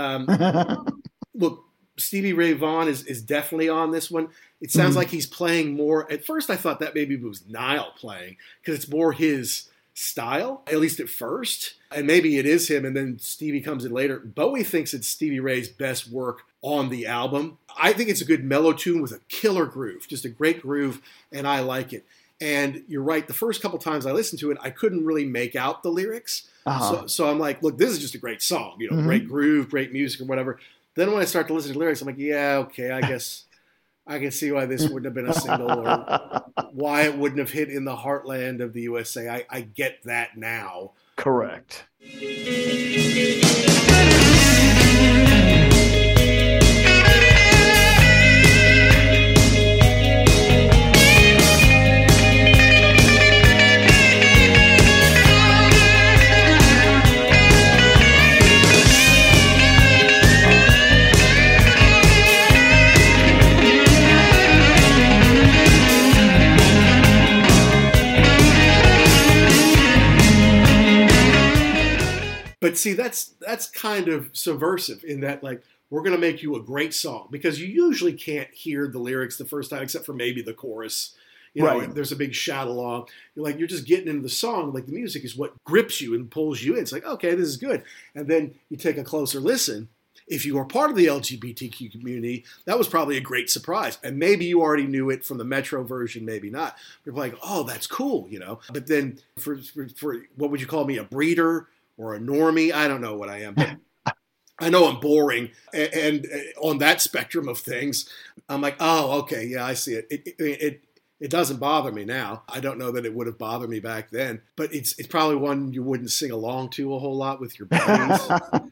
Look. Stevie Ray Vaughan is definitely on this one. It sounds like he's playing more. At first, I thought that maybe it was Nile playing because it's more his style, at least at first. And maybe it is him, and then Stevie comes in later. Bowie thinks it's Stevie Ray's best work on the album. I think it's a good mellow tune with a killer groove, just a great groove, and I like it. And you're right, the first couple times I listened to it, I couldn't really make out the lyrics. So I'm like, look, this is just a great song, great groove, great music, or whatever. Then when I start to listen to the lyrics, I'm like, yeah, okay, I guess I can see why this wouldn't have been a single or why it wouldn't have hit in the heartland of the USA. I get that now. Correct. But see, that's kind of subversive in that, like, we're going to make you a great song because you usually can't hear the lyrics the first time except for maybe the chorus. There's a big shout along. You're just getting into the song. Like, the music is what grips you and pulls you in. It's like, okay, this is good. And then you take a closer listen. If you are part of the LGBTQ community, that was probably a great surprise. And maybe you already knew it from the Metro version, maybe not. You're like, oh, that's cool, But then for what would you call me, a breeder? Or a normie, I don't know what I am, but I know I'm boring. And on that spectrum of things, I'm like, oh, okay, yeah, I see it. It doesn't bother me now. I don't know that it would have bothered me back then, but it's probably one you wouldn't sing along to a whole lot with your buddies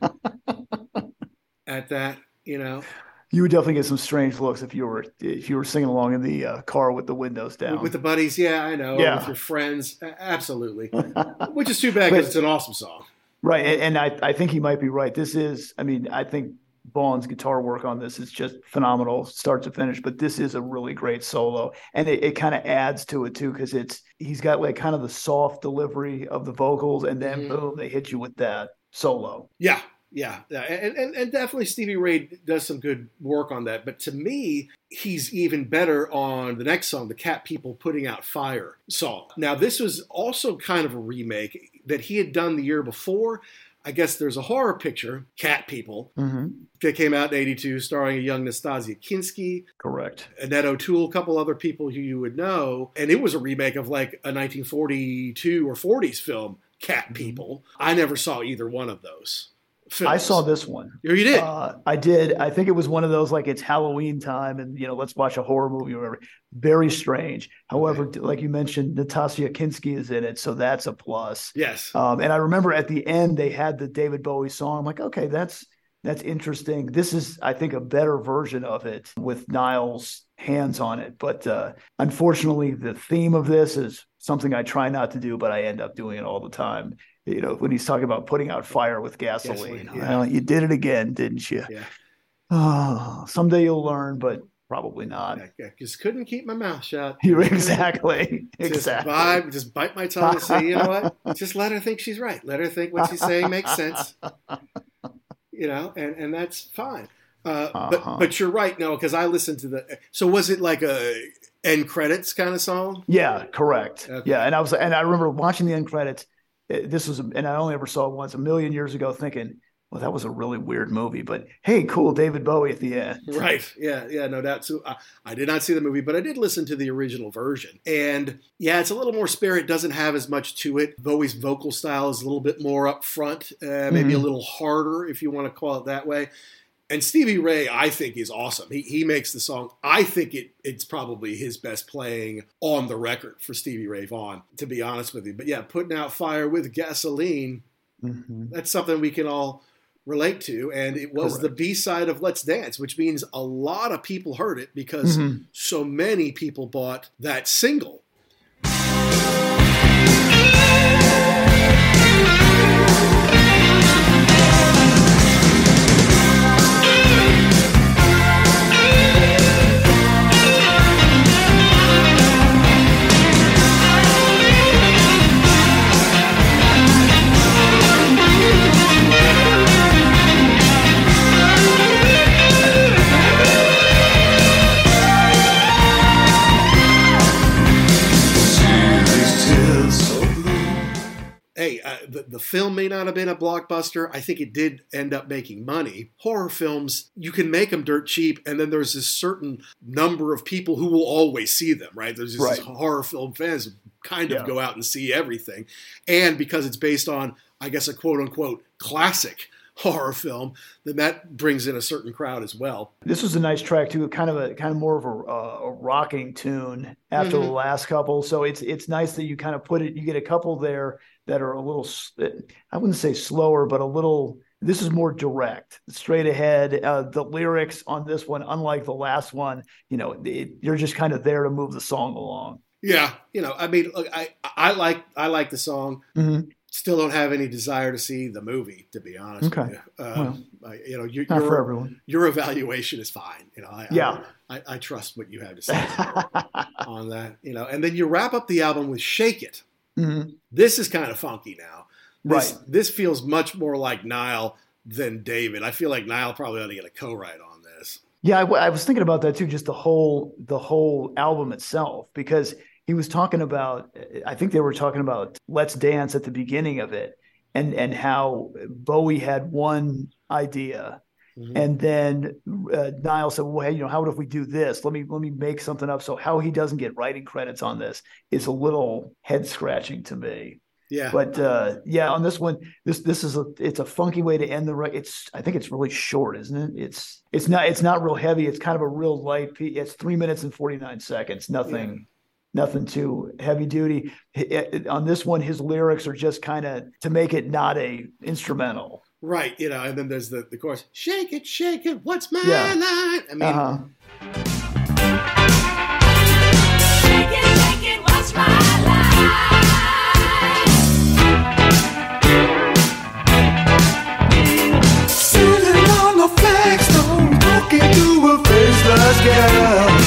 at that, You would definitely get some strange looks if you were singing along in the car with the windows down. With the buddies, yeah, I know. Yeah. With your friends, absolutely. Which is too bad because it's an awesome song. Right, and I think he might be right. I think Vaughan's guitar work on this is just phenomenal, start to finish. But this is a really great solo, and it kind of adds to it too because he's got like kind of the soft delivery of the vocals, and then boom, they hit you with that solo. Yeah, Yeah, and definitely Stevie Ray does some good work on that. But to me, he's even better on the next song, the Cat People Putting Out Fire song. Now, this was also kind of a remake that he had done the year before. I guess there's a horror picture, Cat People, that came out in 82, starring a young Nastasia Kinski. Correct. Annette O'Toole, a couple other people who you would know. And it was a remake of like a 1942 or 40s film, Cat People. I never saw either one of those films. I saw this one. Oh, you did? I did. I think it was one of those, like, it's Halloween time and, let's watch a horror movie or whatever. Very strange. However, like you mentioned, Nastasia Kinski is in it, so that's a plus. Yes. And I remember at the end, they had the David Bowie song. I'm like, okay, that's interesting. This is, I think, a better version of it with Niall's hands on it. But unfortunately, the theme of this is something I try not to do, but I end up doing it all the time. When he's talking about putting out fire with gasoline. Yeah. Well, you did it again, didn't you? Yeah. Oh, someday you'll learn, but probably not. I just couldn't keep my mouth shut. Exactly. Just bite my tongue and say, you know what? Just let her think she's right. Let her think what she's saying makes sense. And that's fine. But you're right, no, because I listened to so was it like a end credits kind of song? Yeah, correct. Okay. Yeah, and I remember watching the end credits. This was, and I only ever saw it once a million years ago, thinking, well, that was a really weird movie, but hey, cool, David Bowie at the end. Right. Yeah, no doubt. So I did not see the movie, but I did listen to the original version. And yeah, it's a little more spare. It doesn't have as much to it. Bowie's vocal style is a little bit more up front, maybe a little harder, if you want to call it that way. And Stevie Ray, I think, is awesome. He makes the song. I think it's probably his best playing on the record for Stevie Ray Vaughan, to be honest with you. But yeah, Putting Out Fire with Gasoline, that's something we can all relate to. And it was the B-side of Let's Dance, which means a lot of people heard it because so many people bought that single. The film may not have been a blockbuster. I think it did end up making money. Horror films, you can make them dirt cheap, and then there's this certain number of people who will always see them, right? There's just these horror film fans who kind of go out and see everything. And because it's based on, I guess, a quote-unquote classic horror film, then that brings in a certain crowd as well. This was a nice track too, kind of more of a rocking tune after the last couple. So it's nice that you kind of put it. You get a couple there that are a little, I wouldn't say slower, but a little. This is more direct, straight ahead. The lyrics on this one, unlike the last one, you're just kind of there to move the song along. Yeah, I mean, look, I like the song. Still don't have any desire to see the movie, to be honest with you. Not for everyone. Your evaluation is fine. I trust what you have to say on that. And then you wrap up the album with "Shake It." This is kind of funky now. This feels much more like Niall than David. I feel like Niall probably ought to get a co-write on this. Yeah, I was thinking about that too. Just the whole album itself, because he was talking about, I think they were talking about Let's Dance at the beginning of it, and how Bowie had one idea, and then Niall said, well, hey, how if we do this? Let me make something up. So how he doesn't get writing credits on this is a little head scratching to me. Yeah. But on this one, this is it's a funky way to end the record. I think it's really short, isn't it? It's not real heavy. It's kind of a real light piece. It's 3 minutes and 49 seconds. Nothing too heavy duty. On this one, his lyrics are just kind of to make it not a instrumental. Right, and then there's the chorus, shake it, what's my line? I mean, shake it, what's my line? Sitting on the flagstone, talking to a faceless girl.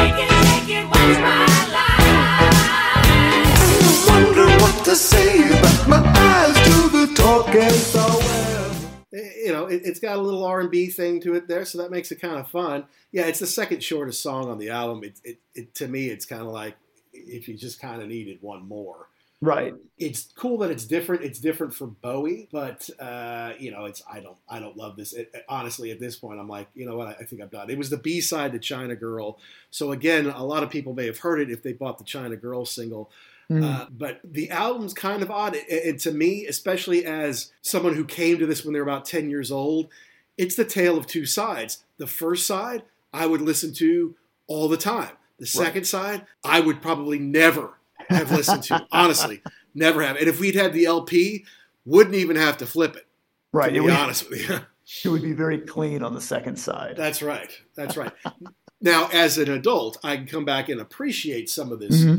Shake it, what's my line? I wonder what to say about shut my eyes to the talking so well. You know, it's got a little R&B thing to it there, so that makes it kind of fun. Yeah, it's the second shortest song on the album. It to me, it's kind of like if you just kind of needed one more. Right. It's cool that it's different. It's different for Bowie, but you know, I don't love this. Honestly, at this point, I'm like, you know what? I think I'm done. It was the B-side to China Girl, so again, a lot of people may have heard it if they bought the China Girl single. But the album's kind of odd. And to me, especially as someone who came to this when they were about 10 years old, it's the tale of two sides. The first side, I would listen to all the time. The second side, I would probably never have listened to. Honestly, never have. And if we'd had the LP, wouldn't even have to flip it. Right. To be honest with you. It would be very clean on the second side. That's right. That's right. Now, as an adult, I can come back and appreciate some of this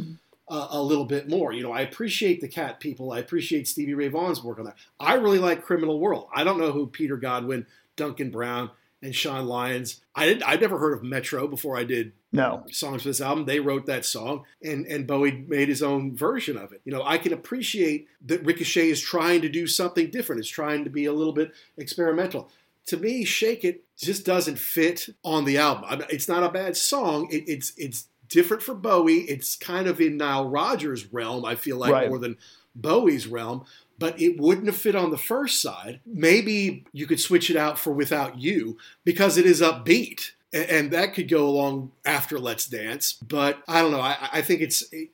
a little bit more. You know, I appreciate the Cat people. I appreciate Stevie Ray Vaughan's work on that. I really like Criminal World. I don't know who Peter Godwin, Duncan Brown, and Sean Lyons. I'd never heard of Metro before I did songs for this album. They wrote that song, and Bowie made his own version of it. You know, I can appreciate that Ricochet is trying to do something different. It's trying to be a little bit experimental. To me, Shake It just doesn't fit on the album. It's not a bad song. It's different for Bowie. It's kind of in Nile Rodgers' realm, I feel like, more than Bowie's realm. But it wouldn't have fit on the first side. Maybe you could switch it out for Without You because it is upbeat. And that could go along after Let's Dance. But I don't know. I think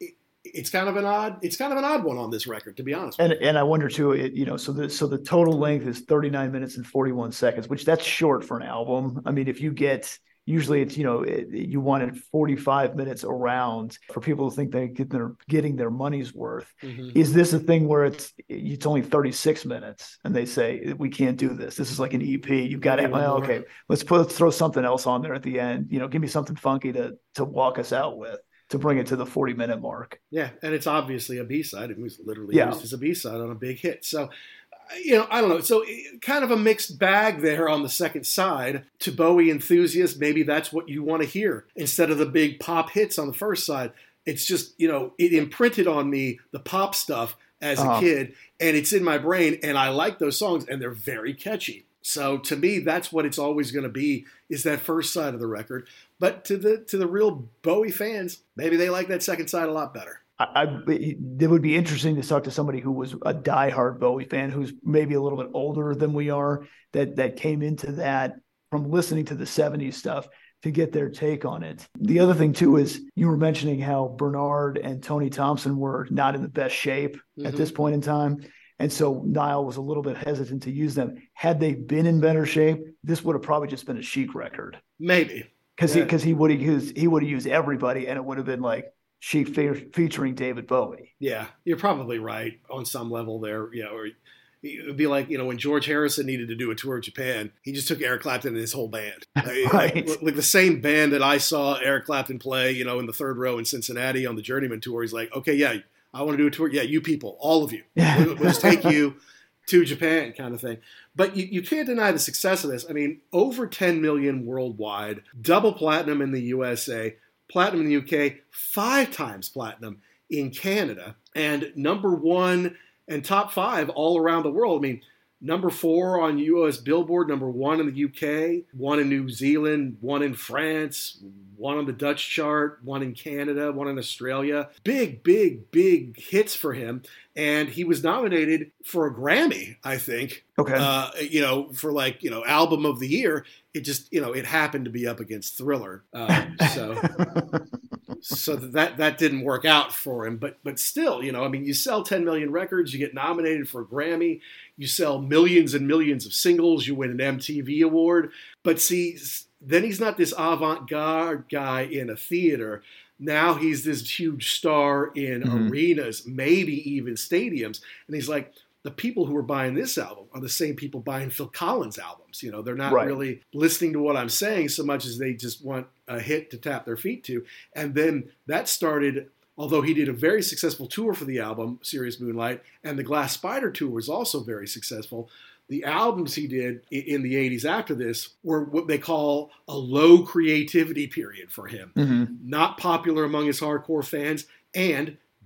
it's kind of an odd one on this record, to be honest. And I wonder too, so the total length is 39 minutes and 41 seconds, which that's short for an album. I mean, if you get, usually it's, you wanted 45 minutes around for people to think they're getting their money's worth. Is this a thing where it's only 36 minutes and they say, we can't do this. This is like an EP. You've got to, okay, let's throw something else on there at the end. Give me something funky to walk us out with, to bring it to the 40-minute mark. Yeah, and it's obviously a B-side. It was literally used as a B-side on a big hit. So, I don't know. So kind of a mixed bag there on the second side. To Bowie enthusiasts, maybe that's what you want to hear instead of the big pop hits on the first side. It's just, it imprinted on me the pop stuff as a kid, and it's in my brain, and I like those songs, and they're very catchy. So to me, that's what it's always going to be, is that first side of the record. But to the real Bowie fans, maybe they like that second side a lot better. It would be interesting to talk to somebody who was a diehard Bowie fan, who's maybe a little bit older than we are, that came into that from listening to the 70s stuff, to get their take on it. The other thing too is you were mentioning how Bernard and Tony Thompson were not in the best shape at this point in time. And so Nile was a little bit hesitant to use them. Had they been in better shape, this would have probably just been a Chic record. Maybe. Because he would have used everybody, and it would have been like Chic featuring David Bowie. Yeah, you're probably right on some level there. Or it would be like, when George Harrison needed to do a tour of Japan, he just took Eric Clapton and his whole band. Right. Like the same band that I saw Eric Clapton play, in the third row in Cincinnati on the Journeyman tour. He's like, okay, yeah, I want to do a tour. Yeah, you people, all of you. We'll just take you to Japan, kind of thing. But you can't deny the success of this. I mean, over 10 million worldwide, double platinum in the USA, platinum in the UK, 5 times platinum in Canada, and number 1 and top 5 all around the world. I mean, number 4 on US Billboard, number 1 in the UK, 1 in New Zealand, 1 in France, 1 on the Dutch chart, 1 in Canada, 1 in Australia. Big, big, big hits for him. And he was nominated for a Grammy, I think. Okay. For album of the year. It just, it happened to be up against Thriller. So that didn't work out for him. But still, you sell 10 million records, you get nominated for a Grammy, you sell millions and millions of singles, you win an MTV award. But see, then he's not this avant-garde guy in a theater. Now he's this huge star in arenas, maybe even stadiums. And he's like, the people who are buying this album are the same people buying Phil Collins albums. They're not really listening to what I'm saying so much as they just want a hit to tap their feet to. And then that started, although he did a very successful tour for the album, Serious Moonlight, and the Glass Spider tour was also very successful. The albums he did in the 80s after this were what they call a low creativity period for him. Not popular among his hardcore fans and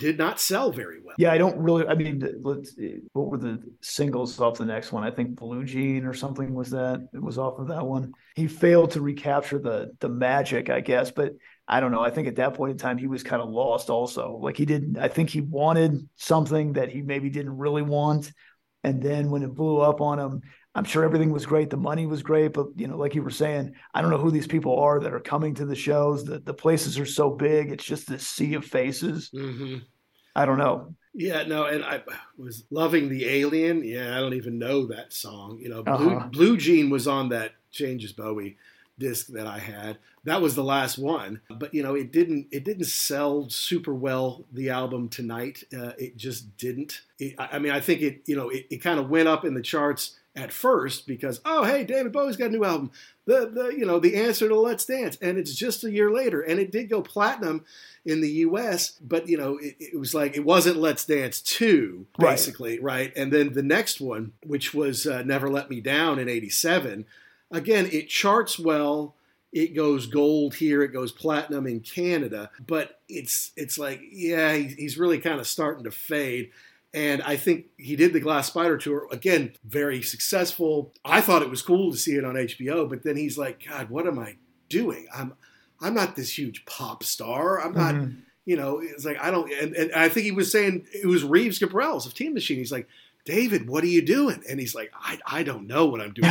did not sell very well. Yeah, I don't really. I mean, what were the singles off the next one? I think Blue Jean or something was that. It was off of that one. He failed to recapture the magic, I guess. But I don't know. I think at that point in time, he was kind of lost also. Like he didn't. I think he wanted something that he maybe didn't really want. And then when it blew up on him, I'm sure everything was great. The money was great. But, like you were saying, I don't know who these people are that are coming to the shows. The places are so big. It's just this sea of faces. Mm-hmm. I don't know. Yeah, no, and I was loving The Alien. Yeah, I don't even know that song. Uh-huh. Blue Jean was on that Changes Bowie disc that I had. That was the last one. But, it didn't sell super well, the album Tonight. It just didn't. I think it kind of went up in the charts at first because, oh, hey, David Bowie's got a new album. The answer to Let's Dance. And it's just a year later. And it did go platinum in the U.S., but, it was like, it wasn't Let's Dance 2, basically, right? And then the next one, which was Never Let Me Down in 87, again, it charts well. It goes gold here. It goes platinum in Canada. But it's like, yeah, he's really kind of starting to fade. And I think he did the Glass Spider tour, again, very successful. I thought it was cool to see it on HBO, but then he's like, God, what am I doing? I'm not this huge pop star. I'm not, it's like, I don't, and I think he was saying, it was Reeves Gabrels of Teen Machine. He's like, David, what are you doing? And he's like, I don't know what I'm doing.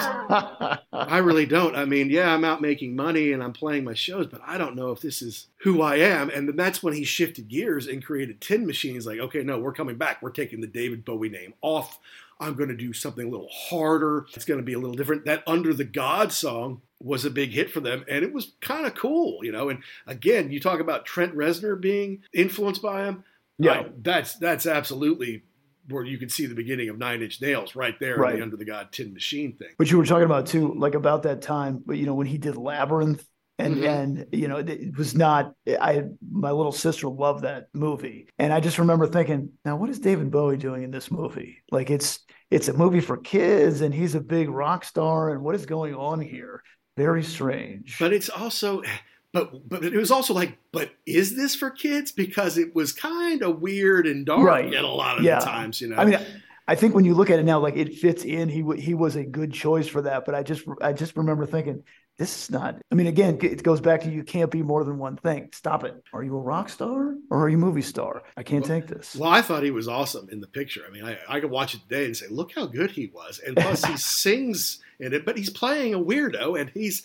I really don't. I mean, yeah, I'm out making money and I'm playing my shows, but I don't know if this is who I am. And then that's when he shifted gears and created Tin Machine. He's like, okay, no, we're coming back. We're taking the David Bowie name off. I'm going to do something a little harder. It's going to be a little different. That Under the God song was a big hit for them, and it was kind of cool, And again, you talk about Trent Reznor being influenced by him. Yeah, that's absolutely where you can see the beginning of Nine Inch Nails right there, right. The Under the God Tin Machine thing. But you were talking about too, like about that time, but when he did Labyrinth, and it was not. My little sister loved that movie, and I just remember thinking, now what is David Bowie doing in this movie? Like it's a movie for kids, and he's a big rock star, and what is going on here? Very strange. But it's also. But it was also like, but is this for kids? Because it was kind of weird and dark at a lot of the times, I mean, I think when you look at it now, like it fits in. He was a good choice for that. But I just remember thinking, this is not. I mean, again, it goes back to you can't be more than one thing. Stop it. Are you a rock star or are you a movie star? I can't take this. Well, I thought he was awesome in the picture. I mean, I could watch it today and say, look how good he was. And plus, he sings in it, but he's playing a weirdo, and he's.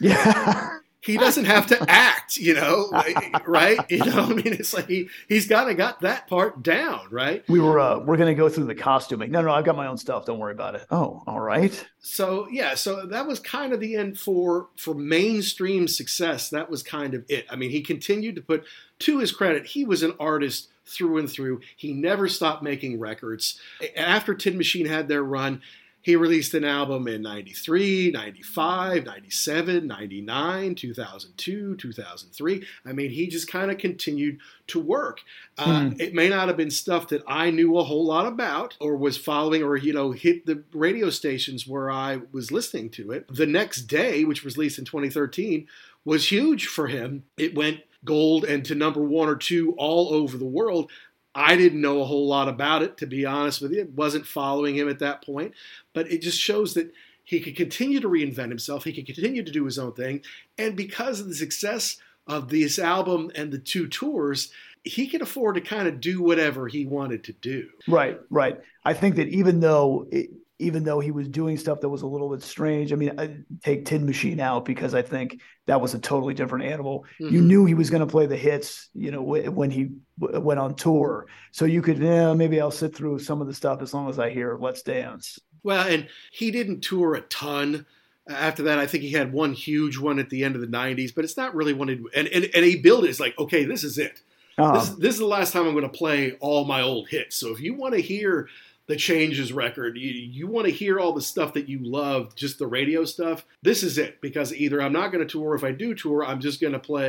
He doesn't have to act, right? I mean, it's like he's got that part down, right? We're going to go through the costuming. No, I've got my own stuff. Don't worry about it. Oh, all right. So that was kind of the end for mainstream success. That was kind of it. I mean, he continued to put, to his credit, he was an artist through and through. He never stopped making records. After Tin Machine had their run, he released an album in 93, 95, 97, 99, 2002, 2003. I mean, he just kind of continued to work. It may not have been stuff that I knew a whole lot about or was following or, hit the radio stations where I was listening to it. The Next Day, which was released in 2013, was huge for him. It went gold and to number 1 or 2 all over the world. I didn't know a whole lot about it, to be honest with you. Wasn't following him at that point. But it just shows that he could continue to reinvent himself. He could continue to do his own thing. And because of the success of this album and the 2 tours, he could afford to kind of do whatever he wanted to do. Right. I think that even though he was doing stuff that was a little bit strange, I mean, I take Tin Machine out because I think that was a totally different animal. Mm-hmm. You knew he was going to play the hits, when he went on tour. So you could, maybe I'll sit through some of the stuff as long as I hear Let's Dance. Well, and he didn't tour a ton. After that, I think he had one huge one at the end of the 90s, but it's not really one. And he built it. It's like, okay, this is it. This is the last time I'm going to play all my old hits. So if you want to hear the Changes record, you want to hear all the stuff that you love, just the radio stuff, this is it. Because either I'm not going to tour. If I do tour, I'm just going to play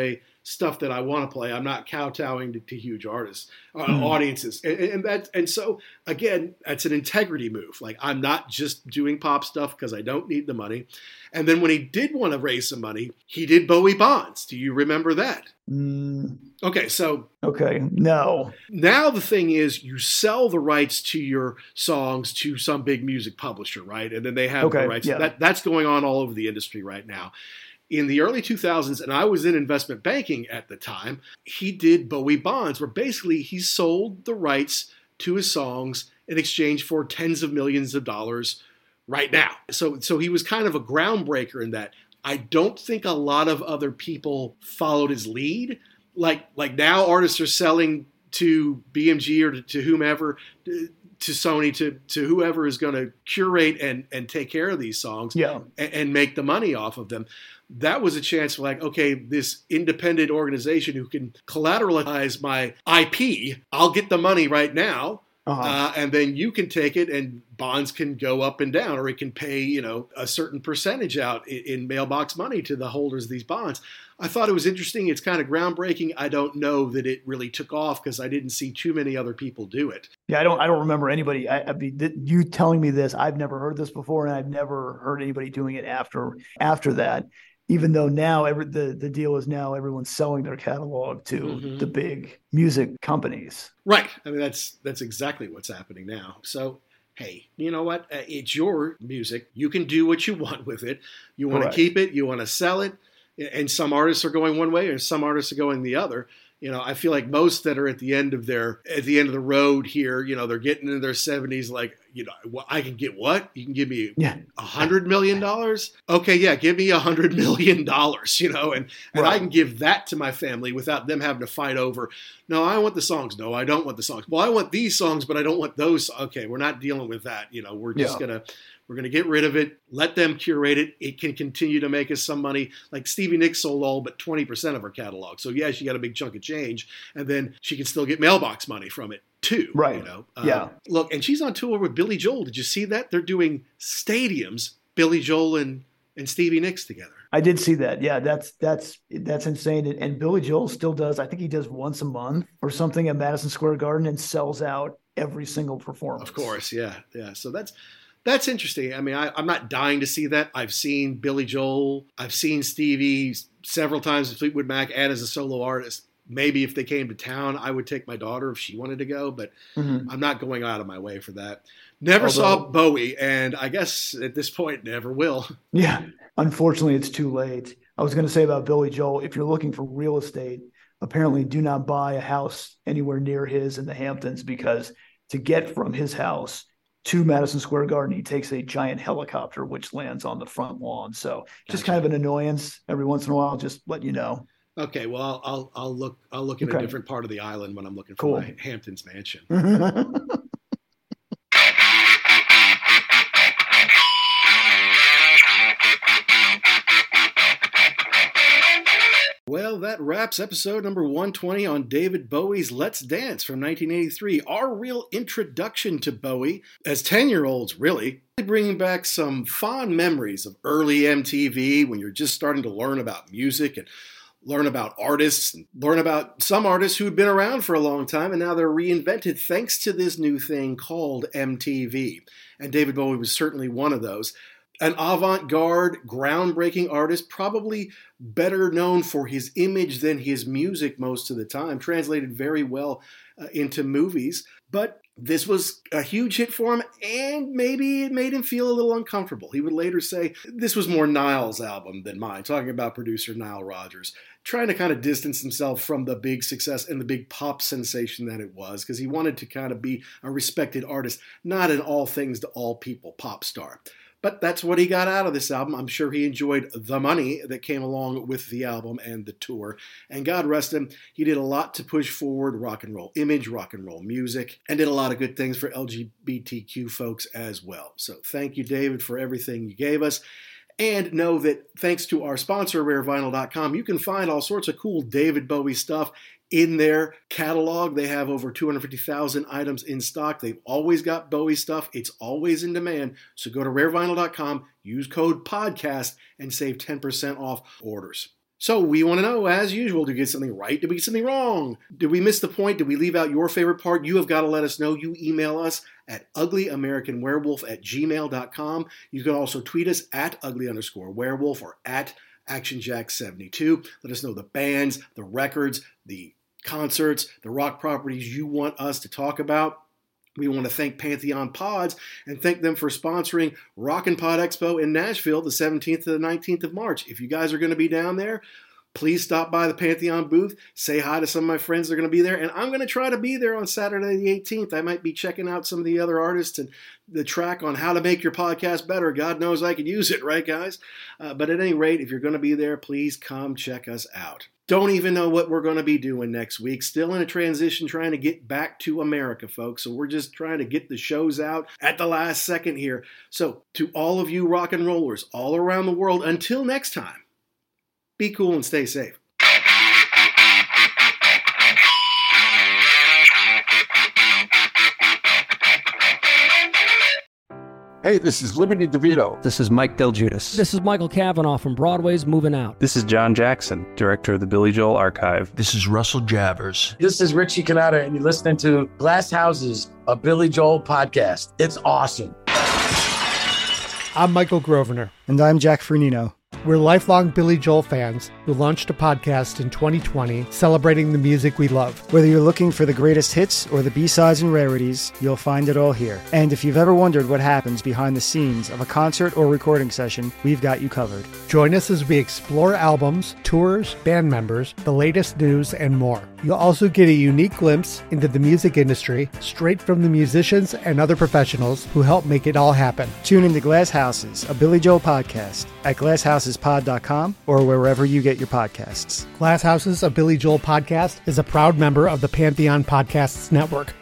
stuff that I want to play. I'm not kowtowing to huge artists, audiences. And so, again, that's an integrity move. Like, I'm not just doing pop stuff because I don't need the money. And then when he did want to raise some money, he did Bowie Bonds. Do you remember that? Okay, so... Okay, no. Now the thing is, you sell the rights to your songs to some big music publisher, right? And then they have the rights. Yeah. That's going on all over the industry right now. In the early 2000s, and I was in investment banking at the time, he did Bowie Bonds, where basically he sold the rights to his songs in exchange for tens of millions of dollars right now. So he was kind of a groundbreaker in that. I don't think a lot of other people followed his lead. Like now artists are selling to BMG or to whomever, to Sony, to whoever is going to curate and take care of these songs and make the money off of them. That was a chance for like, okay, this independent organization who can collateralize my IP, I'll get the money right now. And then you can take it and bonds can go up and down, or it can pay, a certain percentage out in mailbox money to the holders of these bonds. I thought it was interesting. It's kind of groundbreaking. I don't know that it really took off because I didn't see too many other people do it. Yeah, I don't remember anybody. You telling me this, I've never heard this before, and I've never heard anybody doing it after that. Even though now the deal is now everyone's selling their catalog to the big music companies. Right. I mean, that's exactly what's happening now. So, hey, you know what? It's your music. You can do what you want with it. You want to keep it. You want to sell it. And some artists are going one way, and some artists are going the other. I feel like most that are at the end of the road here, they're getting into their 70s. Like, I can get what? You can give me $100 million? Okay, yeah, give me $100 million. And I can give that to my family without them having to fight over. No, I want the songs. No, I don't want the songs. Well, I want these songs, but I don't want those. Okay, we're not dealing with that. We're just We're going to get rid of it, let them curate it. It can continue to make us some money. Like Stevie Nicks sold all but 20% of her catalog. So, yeah, she got a big chunk of change. And then she can still get mailbox money from it, too. Right. Look, and she's on tour with Billy Joel. Did you see that? They're doing stadiums, Billy Joel and Stevie Nicks together. I did see that. Yeah, that's insane. And Billy Joel still does, I think he does once a month or something at Madison Square Garden and sells out every single performance. Of course, yeah. So that's interesting. I mean, I'm not dying to see that. I've seen Billy Joel. I've seen Stevie several times with Fleetwood Mac and as a solo artist. Maybe if they came to town, I would take my daughter if she wanted to go, but I'm not going out of my way for that. Never saw Bowie, and I guess at this point, never will. Yeah, unfortunately, it's too late. I was going to say about Billy Joel, if you're looking for real estate, apparently do not buy a house anywhere near his in the Hamptons, because to get from his house to Madison Square Garden, he takes a giant helicopter, which lands on the front lawn. So just kind of an annoyance every once in a while, just let you know. Okay, well, I'll look in a different part of the island when I'm looking for my Hamptons mansion. Well, that wraps episode number 120 on David Bowie's Let's Dance from 1983, our real introduction to Bowie as 10-year-olds, really. Bringing back some fond memories of early MTV when you're just starting to learn about music and learn about artists and learn about some artists who had been around for a long time and now they're reinvented thanks to this new thing called MTV. And David Bowie was certainly one of those. An avant-garde, groundbreaking artist, probably better known for his image than his music most of the time, translated very well into movies. But this was a huge hit for him, and maybe it made him feel a little uncomfortable. He would later say, this was more Nile's album than mine, talking about producer Nile Rodgers, trying to kind of distance himself from the big success and the big pop sensation that it was, because he wanted to kind of be a respected artist, not an all things to all people pop star. But that's what he got out of this album. I'm sure he enjoyed the money that came along with the album and the tour. And God rest him, he did a lot to push forward rock and roll image, rock and roll music, and did a lot of good things for LGBTQ folks as well. So thank you, David, for everything you gave us. And know that thanks to our sponsor, RareVinyl.com, you can find all sorts of cool David Bowie stuff in their catalog. They have over 250,000 items in stock. They've always got Bowie stuff. It's always in demand. So go to RareVinyl.com, use code PODCAST, and save 10% off orders. So we want to know, as usual, did we get something right? Did we get something wrong? Did we miss the point? Did we leave out your favorite part? You have got to let us know. You email us at uglyamericanwerewolf@gmail.com. You can also tweet us at ugly_werewolf or at ActionJack72. Let us know the bands, the records, the concerts, the rock properties you want us to talk about. We want to thank Pantheon Pods and thank them for sponsoring Rockin' Pod Expo in Nashville the 17th to the 19th of March. If you guys are going to be down there, please stop by the Pantheon booth, say hi to some of my friends that are going to be there, and I'm going to try to be there on Saturday the 18th. I might be checking out some of the other artists and the track on how to make your podcast better. God knows I could use it, right, guys? But at any rate, if you're going to be there, please come check us out. Don't even know what we're going to be doing next week. Still in a transition, trying to get back to America, folks. So we're just trying to get the shows out at the last second here. So to all of you rock and rollers all around the world, until next time, be cool and stay safe. Hey, this is Liberty DeVito. This is Mike Del Giudice. This is Michael Cavanaugh from Broadway's Moving Out. This is John Jackson, director of the Billy Joel Archive. This is Russell Javers. This is Richie Cannata, and you're listening to Glass Houses, a Billy Joel podcast. It's awesome. I'm Michael Grosvenor. And I'm Jack Fernino. We're lifelong Billy Joel fans who launched a podcast in 2020 celebrating the music we love. Whether you're looking for the greatest hits or the B-sides and rarities, you'll find it all here. And if you've ever wondered what happens behind the scenes of a concert or recording session, we've got you covered. Join us as we explore albums, tours, band members, the latest news, and more. You'll also get a unique glimpse into the music industry straight from the musicians and other professionals who help make it all happen. Tune into Glass Houses, a Billy Joel podcast at glasshouses.pod.com or wherever you get your podcasts. Glass Houses, a Billy Joel podcast is a proud member of the Pantheon Podcasts Network.